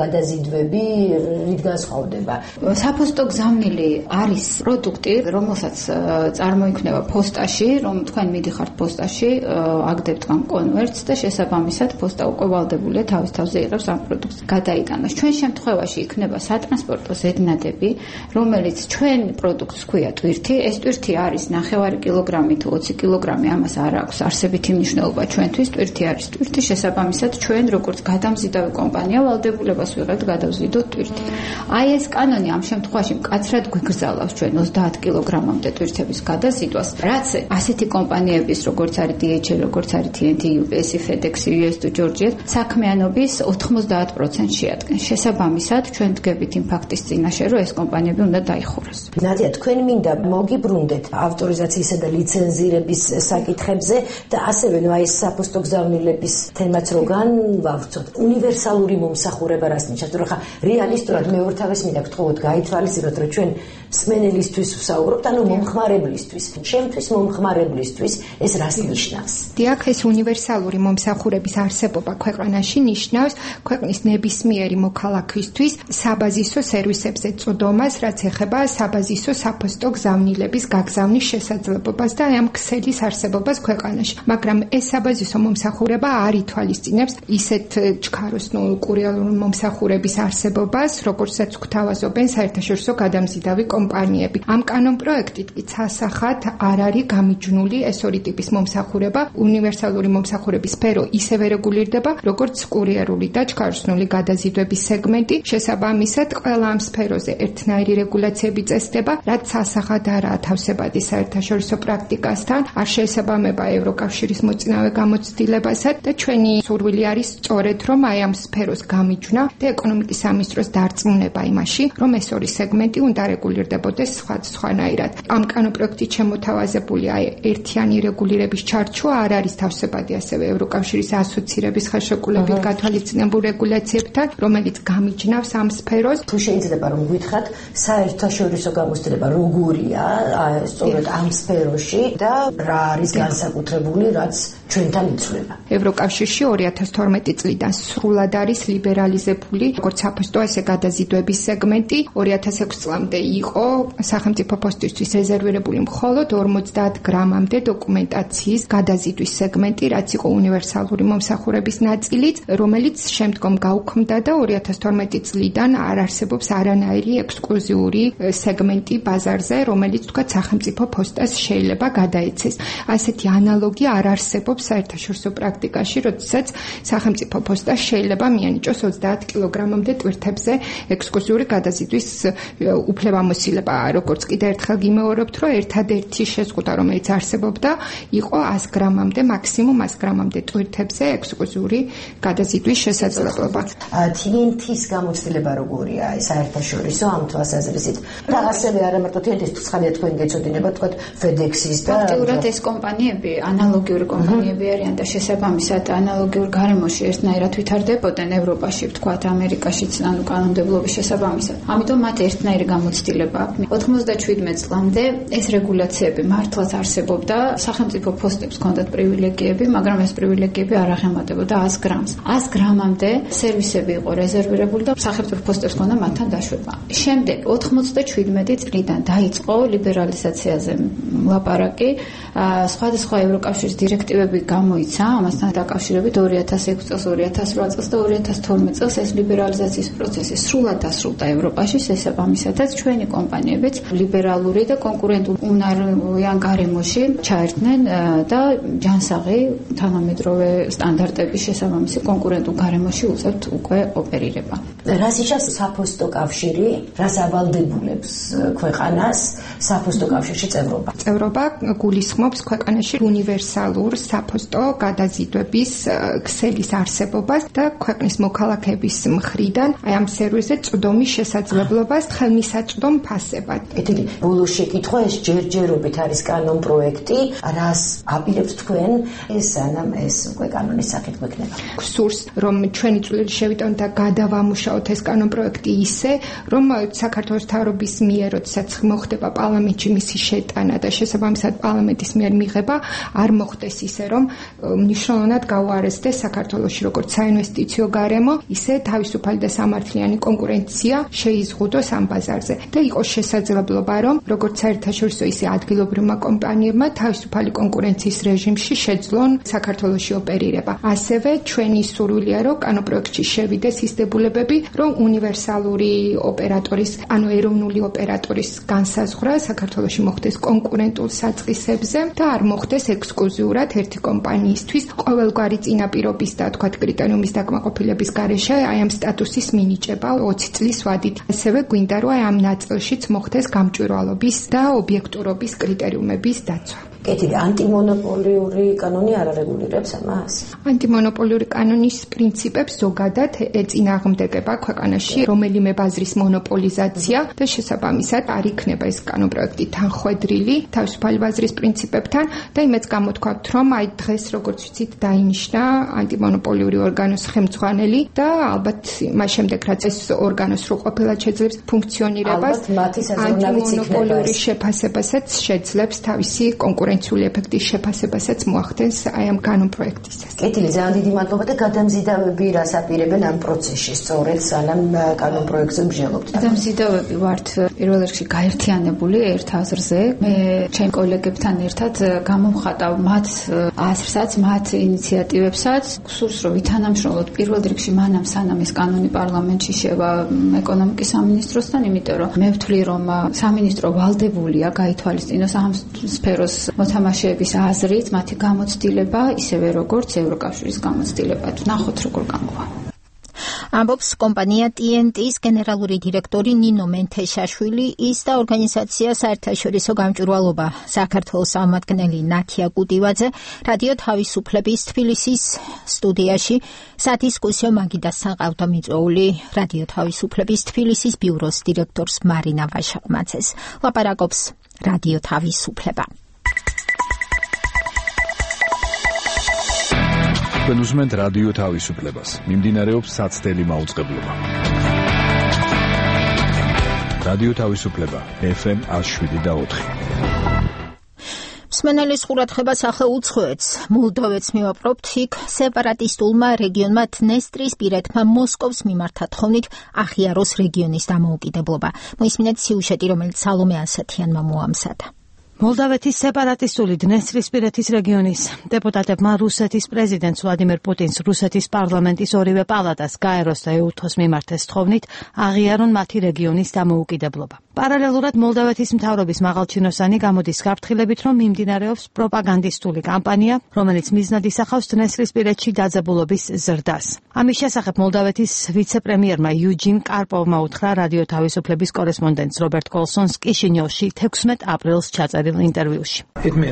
გადაზიდვები რით განსხვავდება? საფოსტო გზავნილი არის პროდუქტი, რომელსაც წარმოიქმნება ფოსტაში, რომ თქვენ მიდიხართ ფოსტაში, აგდებთ ამ კონვერტს და შესაბამისად ფოსტა უკვე ვალდებულია თავის თავზე იღებს ამ პროდუქტს გადაიტანოს. ჩვენ შემთხვევაში იქნება სატრანსპორტო ზედნადები, რომელიც ჩვენ პროდუქტს ქვია ტვირთი. ეს ტვირთი არის 9 კილოგრამი თუ 20 კილოგრამი, ამას არ აქვს არსებითი მნიშვნელობა ჩვენთვის. ტვირთი არის ტვირთი, შესაბამისად ჩვენ როგორც გადამზიდავი კომპანია ვალდებულებას ვიღებთ გადავზიდოთ ტვირთი. აი ეს კანონი ამ შემთხვევაში მკაცრად გვიგრძალავს ჩვენ 30 კილოგრამამდე ტვირთების გადაზიდვას, რაც ასეთი კომპანიების როგორც არის DHL, როგორც არის TNT, UPS, FedEx, US თუ Georgia საქმიანობის 90% შეადგენს. შესაბამისად ჩვენ დგებით იმ ფაქტის წინაშე, რომ ეს კომპანიები უნდა დაიხუროს. ნადია, თქვენ მინდა მოგიბრუნდეთ ავტორიზაციისა და ლიცენზირების საკითხებზე და ასევე აი ეს საფოსტო გზავნილების თემაც რო განვავრცოთ. უნივერსალური მომსახურება რას ნიშნავს? რომ ხა რეალისტურად მეურთავეს მინდა გთხოვოთ გაითვალისწინოთ, რომ ჩვენ მსმენელისთვის ვსაუბრობთ, ანუ მომხმარებლისთვის. ჩემთვის მომხმარებლისთვის ეს რას ნიშნავს? დიახ, ეს უნივერსალური მომსახურების არსებობა ქვეყანაში ნიშნავს ქვეყნის ნებისმიერი მოქალაქისთვის საბაზისო სერვისებზე წოდომას, რაც ეხება საბაზისო საფოსტო გზავნილების გაგზავნის შესაძლებლობას და ამ ქსელის არსებობას ქვეყანაში. მაგრამ ეს საბაზისო მომსახურება არ ითვალისწინებს ისეთ ჩქაროს კურიერული მომსახურების არსებობას, როგორცაც გვთავაზობენ საერთაშორისო გადამზიდავი კომპანიები. ამ კანონპროექტით კი სასახად არ არის გამიჯნული ეს ორი ტიპის მომსახურება. უნივერსალური მომსახურების სფერო ისევე რეგულირდება, როგორც კურიერული და ჩქაროსნული გადაზიდვების სეგმენტი. შესაბამისად, ყველა ამ სფეროზე ერთნაირი რეგულაციები წესდება, რაც სასახად არაა თავსებადი საერთაშორისო პრაქტიკასთან, არ შეესაბამება ევროკავშირის მოწინავე გამოცდილებასა და ჩვენი სურვილი არის სწორედ, რომ აი ამ სფეროს გამიჯვნა და ეკონომიკის სამინისტროს დარწმუნება იმაში, რომ ეს ორი სეგმენტი უნდა რეგულირდებოდეს სხვანაირად. ამ კანონპროექტით შემოთავაზებული აი ერთიანი რეგულირების ჩარჩო არ არის თავსებადი ასევე ევროკავშირის ასოცირების ხელშეკრულებით გათვალისწინებულ რეგულაციებთან, რომელიც გამიჯნავს ამ სფეროს. თუ შეიძლება რომ გითხრათ, საერთაშორისო გამოცდილება როგორია სწორედ ამ სფეროში და რა არის განსაკუთრებული, რაც ჩვენთან იცვლება. ევროკავშირში 2012 წლიდან სრულად არის ლიბერალიზებული როგორც საფოსტო, ესე გადაზიდვების სეგმენტი. 2006 წლამდე იყო სახელმწიფო პოსტისთვის რეზერვირებული მხოლოდ 50 გრამამდე დოკუმენტაციის გადაზიდვის სეგმენტი, რაც იყო უნივერსალური მომსახურების ნაწილიც, რომელიც შემდგომ გაუქმდა და 2012 წლიდან არ არსებობს არანაირი ექსკლუზიური სეგმენტი ბაზარზე, რომელიც თქვა სახელმწიფო პოსტას შეიძლება გადაეცეს. ასეთი ანალოგი არ არსებობს საერთაშორისო პრაქტიკაში, როდესაც სახელმწიფო პოსტა შეიძლება მიანიჭოს 30 კილოგრამამდე ტვირთებზე ექსკლუზიური გადაზიდვის უფლებამოსილება. როგორც კიდე ერთხელ გიმეორებთ, რომ ერთადერთი შეზღუდვა, რომელიც არსებობდა, იყო 100 გრამამდე, მაქსიმუმ 100 გრამამდე ტვირთებზე ექსკლუზიური გადაზიდვის შესაძლებლობა. TNT-ის გამოცდილება როგორია საერთაშორისო ამ თვალსაზრისით? და ასევე არა მარტო TNT-ის, ცხადია თქვენ გეცოდინებათ, თქვათ FedEx-ის და ფაქტიურად ეს კომპანიები ანალოგიური კომპანიები არიან და შესაბამისად ანალოგიურ გარემოში ერთნაირად ვითარდებოდნენ ევროპაში, ვთქვათ, ამერიკაშიც, ანუ კანონმდებლობის შესაბამისად. ამიტომ მათ ერთნაირი გამოცდილება აქვს. 97 წლამდე ეს რეგულაციები მართლაც არსებობდა, სახელმწიფო პოსტებს ჰქონდათ პრივილეგიები, მაგრამ ეს პრივილეგიები არ აღემატებოდა 100 გრამს. 100 გრამამდე სერვისები იყო რეზერვირებული და სახელმწიფო პოსტებს ჰქონდა მათთან დაშვება. შემდეგ 97 წლიდან დაიწყო ლიბერალიზაციაზე ლაპარაკი, სხვადასხვა ევროკავშირის დირექტივები გამოიცა, ამასთან დაკავშირებით 2006 წელს, 2008 წელს და 2012 წელს ეს ლიბერალიზაციის პროცესი სრულად დასრულდა ევროპაში, შესაბამისადაც ჩვენი კომპანიებიც ლიბერალური და კონკურენტულიან გარემოში ჩაერთნენ და ჯანსაღი თანამედროვე სტანდარტების შესაბამისი კონკურენტულ გარემოში უწევთ უკვე ოპერირება. რას ნიშნავს საფოსტო კავშირი, რას ავალდებულებს ქვეყანას საფოსტო კავშირში წევრობა? წევრობა გულისხმობს ქვეყანაში უნივერსალურ საფოსტო გადაზიდვების ქსელის არსებობას და ქვეყნის მოქალაქეების მხრიდან აი ამ სერვისზე წვდომის შესაძლებლობას ხელმისაწვდომ ფასებად. ეთილი ბოლო შეკითხვა ეს ჯერჯერობით არის კანონპროექტი, რას აპირებთ თქვენ ეს სანამ ეს უკვე კანონის სახით გვექნება. გსურს რომ ჩვენი წვლილი შევიტანოთ და გადავამუშაოთ ეს კანონპროექტი ისე, რომ საქართველოს მთავრობის მიერ, როდესაც მოხდება პარლამენტში მისი შეტანა და შესაბამისად პარლამენტის მიერ მიღება, არ მოხდეს ისე, რომ მნიშვნელოვნად გაუარესდეს საქართველოში როგორც საინვესტიციო გარემო, ისე თავისუფალი და სამართლიანი კონკურენცია შეიზღუდოს ამ ბაზარზე და იყოს შესაძლებლობა, რომ როგორც საერთაშორისო ისე ადგილობრივმა კომპანიებმა თავისუფალი კონკურენციის რეჟიმში შეძლონ საქართველოში ოპერირება. ასევე ჩვენი სურვილია, რომ კანონპროექტში შევიდეს ის დებულებები, რომ უნივერსალური ოპერატორის, ანუ ეროვნული ოპერატორის განსაზღვრა საქართველოში მოხდეს კონკურენტულ საწყისებზე და არ მოხდეს ექსკლუზიურად ერთი კომპანიისთვის ყოველგვარი წინაპირობის და თქვათ კრიტერიუმის დაკმაყოფილების გარეშე აი ამ სტატუსის მინიჭება 20 წლის ვადით. ასევე გვინდა რომ ამ ნაწილშიც მოხდეს გამჭვირვალობის და ობიექტურობის კრიტერიუმების დაცვა. კეთილი, ანტიმონოპოლიური კანონი არ არეგულირებს ამას? ანტიმონოპოლიური კანონის პრინციპებს ზოგადად ეწინააღმდეგება ქვეყანაში რომელიმე ბაზრის მონოპოლიზაცია და შესაბამისად არ იქნება ეს კანონპროექტი თანხვედრილი თავისუფალი ბაზრის პრინციპებთან და იმეც გამოთქვათ, რომ აი დღეს როგორც ვიცით დაინიშნა ანტიმონოპოლიური ორგანოს ხელმძღვანელი და ალბათ მას შემდეგ რაც ეს ორგანო სრულყოფილად შეძლებს ფუნქციონირებას, ანტიმონოპოლიური შეფასებასაც შეძლებს თავისი კონკურენციული ეფექტის შეფასებასაც მოახდენს აი ამ კანონპროექტისას. კეთილი, ძალიან დიდი მადლობა და გადამზიდავები რას აპირებენ ამ პროცესში, სწორედ სანამ კანონპროექტზე მსჯელობთ. გადამზიდავები ვართ პირველ რიგში გაერთიანებული ერთ აზრზე. მე ჩემ კოლეგებთან ერთად გამომხატავ მათ აზრსაც, მათ ინიციატივებსაც. გსურს რომ ვითანამშრომლოთ პირველ რიგში მანამ სანამ ეს კანონი პარლამენტში შევა ეკონომიკის სამინისტროსთან, იმიტომ რომ მე ვთვლი რომ სამინისტრო ვალდებულია გაითვალისწინოს ამ სფეროს მოთამაშეების აზრით, მათი გამოცდილება, ისევე როგორც ევროკავშირის გამოცდილება. ნახოთ როგორ გამოვა. ამბობს კომპანია TNT-ის გენერალური დირექტორი ნინო მენთეშაშვილი, ის და ორგანიზაცია საერთაშორისო გამჭვირვალობა საქართველოს წარმომადგენელი ნათია კუტივაძე რადიო თავისუფლების თბილისის სტუდიაში სადისკუსიო მაგიდასთან ყავდა მიწვეული რადიო თავისუფლების თბილისის ბიუროს დირექტორს მარინა ვაშაკმაძეს. ლაპარაკობს რადიო თავისუფლება. თქვენ უსმენთ რადიო თავისუფლებას. მიმდინარეობს საცდელი მაუწყებლობა. რადიო თავისუფლება FM 107.4. მსმენელის ყურადღებას ახლა უცხოეთს. მოლდოვეთს მივაპყრობთ, იქ სეპარატისტულმა რეგიონმა დნესტრისპირეთმა მოსკოვს მიმართა თხოვნით აღიაროს რეგიონის დამოუკიდებლობა. მოისმინეთ სიუჟეტი, რომელიც სალომე ასათიანმა მოამზადა. მოლდავეთის სეპარატისტული დნესტრისპირეთის რეგიონის დეპუტატებმა რუსეთის პრეზიდენტ ვლადიმერ პუტინს რუსეთის პარლამენტის ორივე პალატას გაეროს და ეუთოს მიმართეს თხოვნით აღიარონ მათი რეგიონის დამოუკიდებლობა. პარალელურად მოლდავეთის მთავრობის მაღალჩინოსანი გამოდის გაფრთხილებით, რომ მიმდინარეობს პროპაგანდისტული კამპანია, რომელიც მიზნად ისახავს დნესტრისპირეთში დაძაბულობის ზრდას. ამის შესახებ მოლდავეთის ვიცე-პრემიერმა იუჯინ კარპოვმა უთხრა რადიო თავისუფლების კორესპონდენტს რობერტ კოლსონს კიშინიოვში 16 აპრილს ჩაწერილ ინტერვიუში.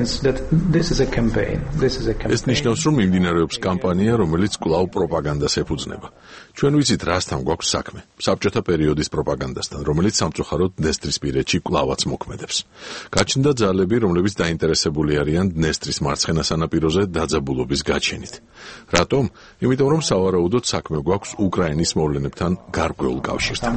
ეს ნიშნავს, რომ მიმდინარეობს კამპანია, რომელიც კვლავ პროპაგანდას ეფუძნება. ჩვენ ვიცით, რასთან გვაქვს საქმე. საბჭოთა პერიოდის პროპაგანდასთან, რომელიც სამწუხაროდ დნესტრისპირეთში კვლავაც მოქმედებს. გაჩნდა ძალები, რომლებიც დაინტერესებული არიან დნესტრის მარცხენა სანაპიროზე დაძაბულობის გაჩენით. რატომ? იმიტომ, რომ სავარაუდოდ საქმე გვაქვს უკრაინის მოვლენებთან გარკვეულ კავშირთან.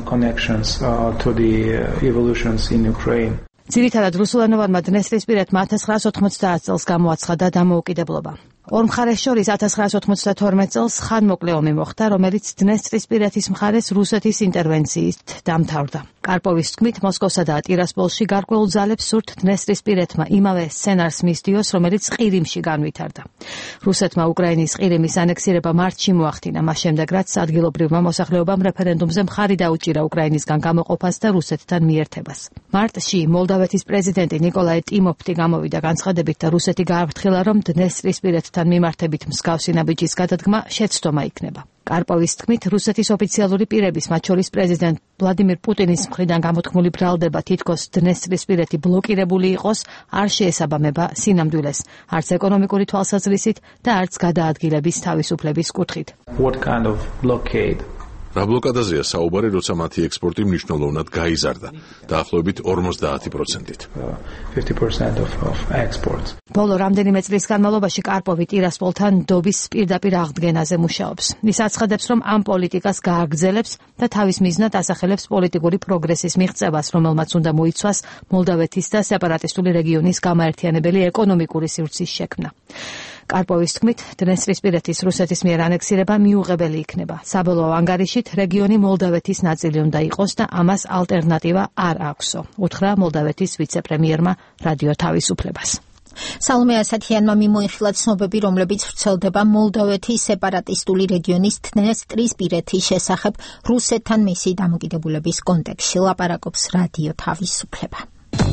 ძირითადად რუსულენოვანმა დნესტრისპირეთმა 1990 წელს გამოაცხადა დამოუკიდებლობა. ორ მხარეს შორის 1992 წელს ხანმოკლე ომი მოხდა, რომელიც დნესტრისპირეთის მხარეს რუსეთის ინტერვენციით დამთავრდა. კარპოვის თქმით, მოსკოვსა და ტირასპოლში გარკვეულ ძალებს სურთ დნესტრისპირეთმა იმავე სცენარს მისდიოს, რომელიც ყირიმში განვითარდა. რუსეთმა უკრაინის ყირიმის ანექსირება მარტში მოახდინა, მას შემდეგ რაც ადგილობრივმა მოსახლეობამ რეფერენდუმზე მხარი დაუჭირა უკრაინისგან გამოყოფას და რუსეთთან მიერთებას. მარტში მოლდავეთის პრეზიდენტი ნიკოლაი ტიმოფტი გამოვიდა განცხადებით და რუსეთი გააფრთხილა, რომ დნესტრისპირეთთან მიმართებით მსგავსი ნაბიჯის გადადგმა შეცდომა იქნება. კარპოვის თქმით, რუსეთის ოფიციალური პირების, მათ შორის პრეზიდენტ ვლადიმირ პუტინის მხრიდან გამოთქმული ბრალდება თითქოს დნესტრისპირეთი ბლოკირებული იყოს, არ შეესაბამება სინამდვილეს, არც ეკონომიკური თვალსაზრისით და არც გადაადგილების თავისუფლების კუთხით. რა ბლოკადაზეა საუბარი, როცა მათი ექსპორტი მნიშვნელოვნად გაიზარდა, დაახლოებით 50%-ით. 50% of exports. ბოლო რამდენიმე წლის განმავლობაში კარპოვი ტირასპოლთან ნდობის პირდაპირ აღდგენაზე მუშაობს. ის აცხადებს, რომ ამ პოლიტიკას გააგრძელებს და თავის მიზნად ასახელებს პოლიტიკური პროგრესის მიღწევას, რომელმაც უნდა მოიცვას მოლდავეთის და სეპარატისტული რეგიონის გამაერთიანებელი ეკონომიკური სივრცის შექმნა. კარპოვის თქმით, დნესტრისპირეთის რუსეთის მიერ ანექსირება მიუღებელი იქნება. საბოლოო ანგარიშით რეგიონი მოლდავეთის ნაწილი უნდა იყოს და ამას ალტერნატივა არ აქვსო. უთხრა მოლდავეთის ვიცე-პრემიერმა რადიო თავისუფლებას. სალომე ასათიანმა მიმოიხილა ცნობები, რომლებიც ვრცელდება მოლდავეთის სეპარატისტული რეგიონის დნესტრისპირეთის შესახებ რუსეთთან მისი დამოკიდებულების კონტექსტში. ლაპარაკობს რადიო თავისუფლება.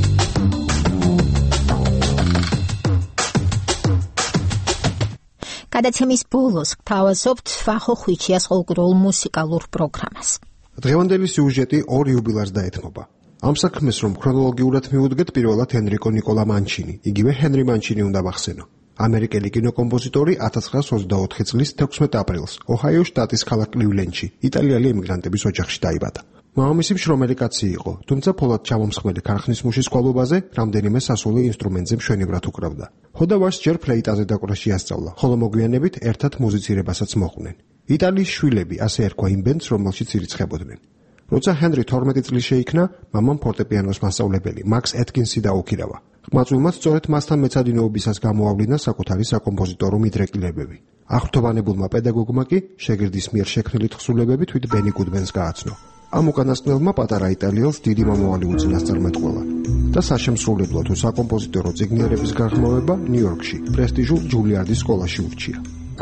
გადაცემის ბოლოს გთავაზობთ ვახო ხვიჩიას ფოლკლორულ მუსიკალურ პროგრამას. დღევანდელი სიუჟეტი ორ იუბილარს დაეთმობა. ამ საქმეს რომ ქრონოლოგიურად მივუდგეთ, პირველად ენრიკო ნიკოლა მანჩინი, იგივე ჰენრი მანჩინი უნდა ვახსენო. ამერიკელი კინოკომპოზიტორი 1924 წლის 16 აპრილს ოჰაიოს შტატის ქალაქ კლივლენდში იტალიელი ემიგრანტების ოჯახში დაიბადა. მამამისი მშრომელი კაცი იყო, თუმცა ფოლად ჩამომსხმელი ქარხნის მუშის ყვალობაზე რამდენიმე სასულე ინსტრუმენტზე მშვენივრად უკრავდა. ჰოდავარს ჯერ ფლეიტაზე დაკვრა შეასწავლა, ხოლო მოგვიანებით ერთად მუზიცირებასაც მოყვნენ. იტალიის შვილები ასე ერქვა იმ ბენდს, რომელშიც ირიცხებოდნენ. როცა ჰენრი 12 წლის შეიქნა, მამამ ფორტეპიანოს მასწავლებელი მაქს ეთკინსი დაუქირავა. ყმაწვილმაც სწორედ მასთან მეცადინეობისას გამოავლინა საკუთარი საკომპოზიტორო მიდრეკილებები. აღფრთოვანებულმა პედაგოგმა კი შეგირდის მიერ შექმნილი თხზულებები თვით ბენი გუდმენს გააცნო. ამ უკანასკნელმა პატარა იტალიელს დიდი მომავალი უწინასწარმეტყველა და საშემსრულებლო თუ საკომპოზიტორო წიგნიერების გაღრმავება ნიუ-იორკში პრესტიჟულ ჯულიარდის სკოლაში ურჩია.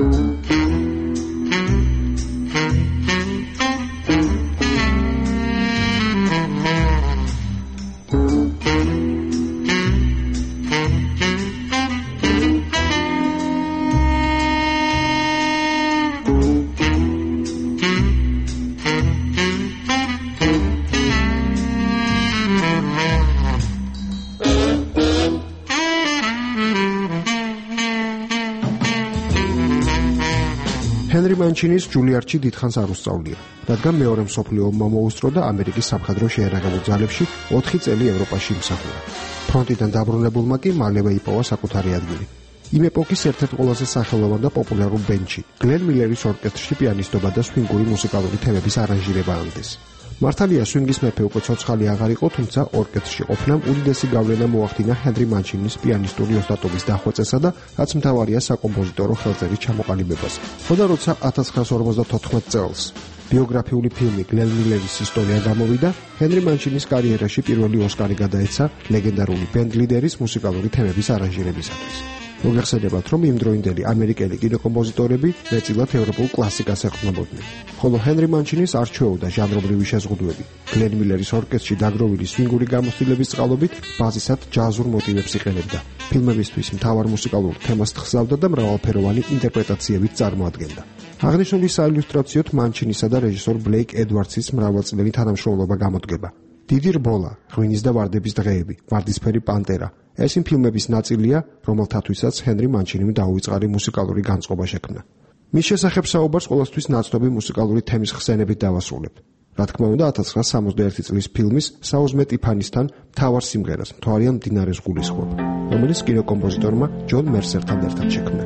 ჰენრი მანჩინის ჯულიარდში დიდხანს არ უსწავლია, რადგან მეორე მსოფლიო ომმა მოუსწრო და ამერიკის სამხედრო შეიარაღებულ ძალებში 4 წელი ევროპაში იმსახურა. ფრონტიდან დაბრუნებულმა კი მალევე იპოვა საკუთარი ადგილი. იმ ეპოქის ერთ-ერთ ყველაზე სახელოვან და პოპულარულ ბენდში, გლენ მილერის ორკესტრში პიანისტობა და სვინგური მუსიკალური თემების არანჟირება ანდეს. მართალია სვინგის მეფე უკვე ცოცხალი აღარ იყო, თუმცა ორკესტრში ყოფნამ უდიდესი გავლენა მოახდინა ჰენრი მანჩინის პიანისტური ოსტატობის დახვეწესა და რაც მთავარია საკომპოზიტორო ხელწერის ჩამოყალიბებას. ხოდა როცა 1954 წელს ბიოგრაფიული ფილმი გლენ მილერის ისტორია გამოვიდა, ჰენრი მანჩინის კარიერაში პირველი ოსკარი გადაეცა ლეგენდარული ბენდ ლიდერის მუსიკალური თემების არანჟირებისათვის. მოგეხსენებათ, რომ იმდროინდელი ამერიკელი კინოკომპოზიტორები მეტწილად ევროპულ კლასიკას ეყრდნობოდნენ, ხოლო ჰენრი მანჩინის არ ჩვეუდა ჟანრობრივი შეზღუდვები. გლენ მილერის ორკესტრში დაგროვილი სვინგური გამოცდილების წყალობით ბაზისად ჯაზურ მოტივებს იყენებდა. ფილმებისთვის მთავარ მუსიკალურ თემას თხზავდა და მრავალფეროვანი ინტერპრეტაციებით წარმოადგენდა. აღნიშნული საილუსტრაციოდ მანჩინისა და რეჟისორ ბლეიკ ედვარდსის მრავალწლიანი თანამშრომლობა გამოდგება. დიდი რბოლა, ღვინის და ვარდების დღეები, ვარდისფერი პანტერა. ეს იმ ფილმების ნაწილია, რომელთათვისაც ჰენრი მანჩინიმ დაუვიწყარი მუსიკალური განწყობა შექმნა. მის შესახებ საუბარს ყოველთვის ნაცნობი მუსიკალური თემის ხსენებით დავასრულებთ. რა თქმა უნდა, 1961 წლის ფილმის საუზმე ტიფანისთან მთავარ სიმღერას მთვარიან მდინარეს გულისხმობ, რომელიც კინოკომპოზიტორმა ჯონ მერსერთან ერთად შექმნა.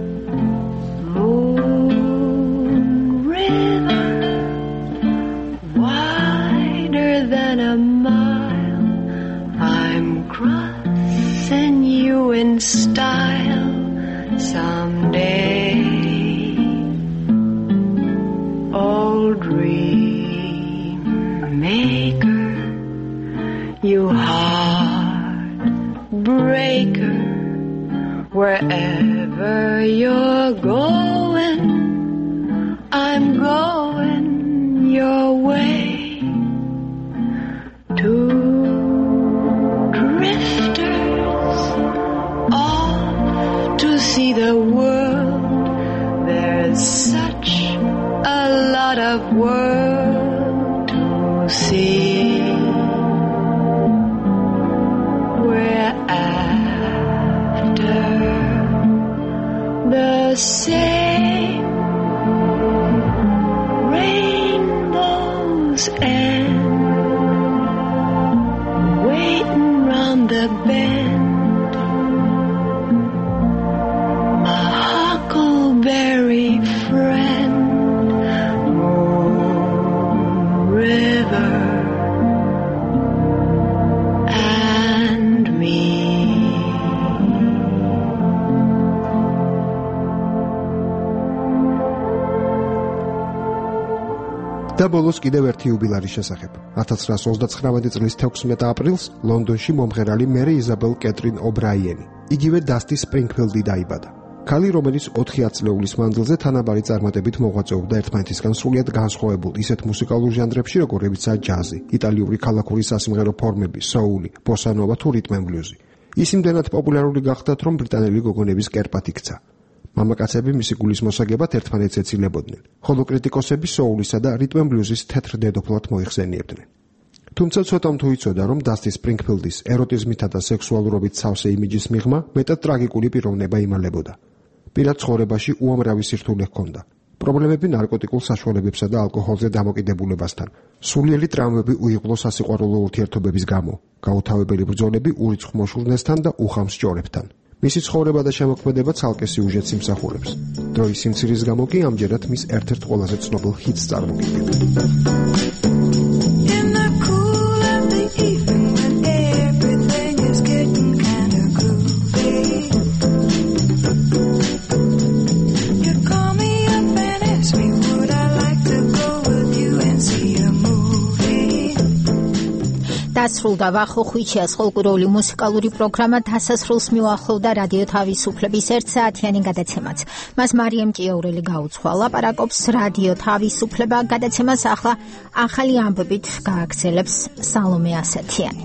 Crossing you in style someday, old dream maker, you heartbreaker, wherever you're going, I'm going your way. To see the world, there's such a lot of world to see. We're after the same rainbow და ბოლოს კიდევ ერთი იუბილარის შესახებ. 1929 წლის 16 აპრილს ლონდონში მომღერალი მერი იზაბელ კეტრინ ობრაიენი, იგივე დასტი სპრინგფილდი დაიბადა. ქალი, რომელიც 4 ათწლეულის მანძილზე თანაბარი წარმატებით მოღვაწეობდა ერთმანეთისგან სრულიად განსხვავებულ ისეთ მუსიკალურ ჟანრებში, როგორებიცაა ჯაზი, იტალიური ქალაქური სასიმღერო ფორმები, სოული, ბოსანოვა თუ რიტმ ენ ბლუზი. ის იმდენად პოპულარული გახდათ, რომ ბრიტანელი გოგონების კერპად იქცა. მამაკაცები მისი გულის მოსაგებად ერთმანეთს ეცილებოდნენ, ხოლო კრიტიკოსები სოულისა და რიტმ ენ ბლუზის თეთრ დედოფლად მოიხსენიებდნენ. თუმცა ცოტამ თუ იცოდა, რომ დასტი სპრინგფილდის ეროტიზმითა და სექსუალურობით სავსე იმიჯის მიღმა მეტად ტრაგიკული პიროვნება იმალებოდა. პირად ცხოვრებაში უამრავი სირთულე ჰქონდა. პრობლემები ნარკოტიკულ საშუალებებსა და ალკოჰოლზე დამოკიდებულებასთან, სულიერი ტრავმები უიღბლო სასიყვარულო ურთიერთობების გამო, გაუთავებელი ბრძოლები ურიცხვ მოშურნესთან და უხამს ჯორებთან. მისი ცხოვრება და შემოქმედება ცალკე სიუჟეტს იმსახურებს. დროის სიმცირის გამო კი ამჯერად მის ერთ-ერთ ყველაზე ცნობილ ჰიტს წარმოგიდგენთ. დასრულდა ვახო ხვიჩიას ფოლკლორული მუსიკალური პროგრამა დასასრულს მიუახლოვდა რადიო თავისუფლების 1 საათიანი გადაცემაც. მას მარიამ ჭიაურელი გაუძღვა. ლაპარაკობს რადიო თავისუფლება გადაცემას ახლა ახალი ამბებით გააგრძელებს სალომე ასათიანი.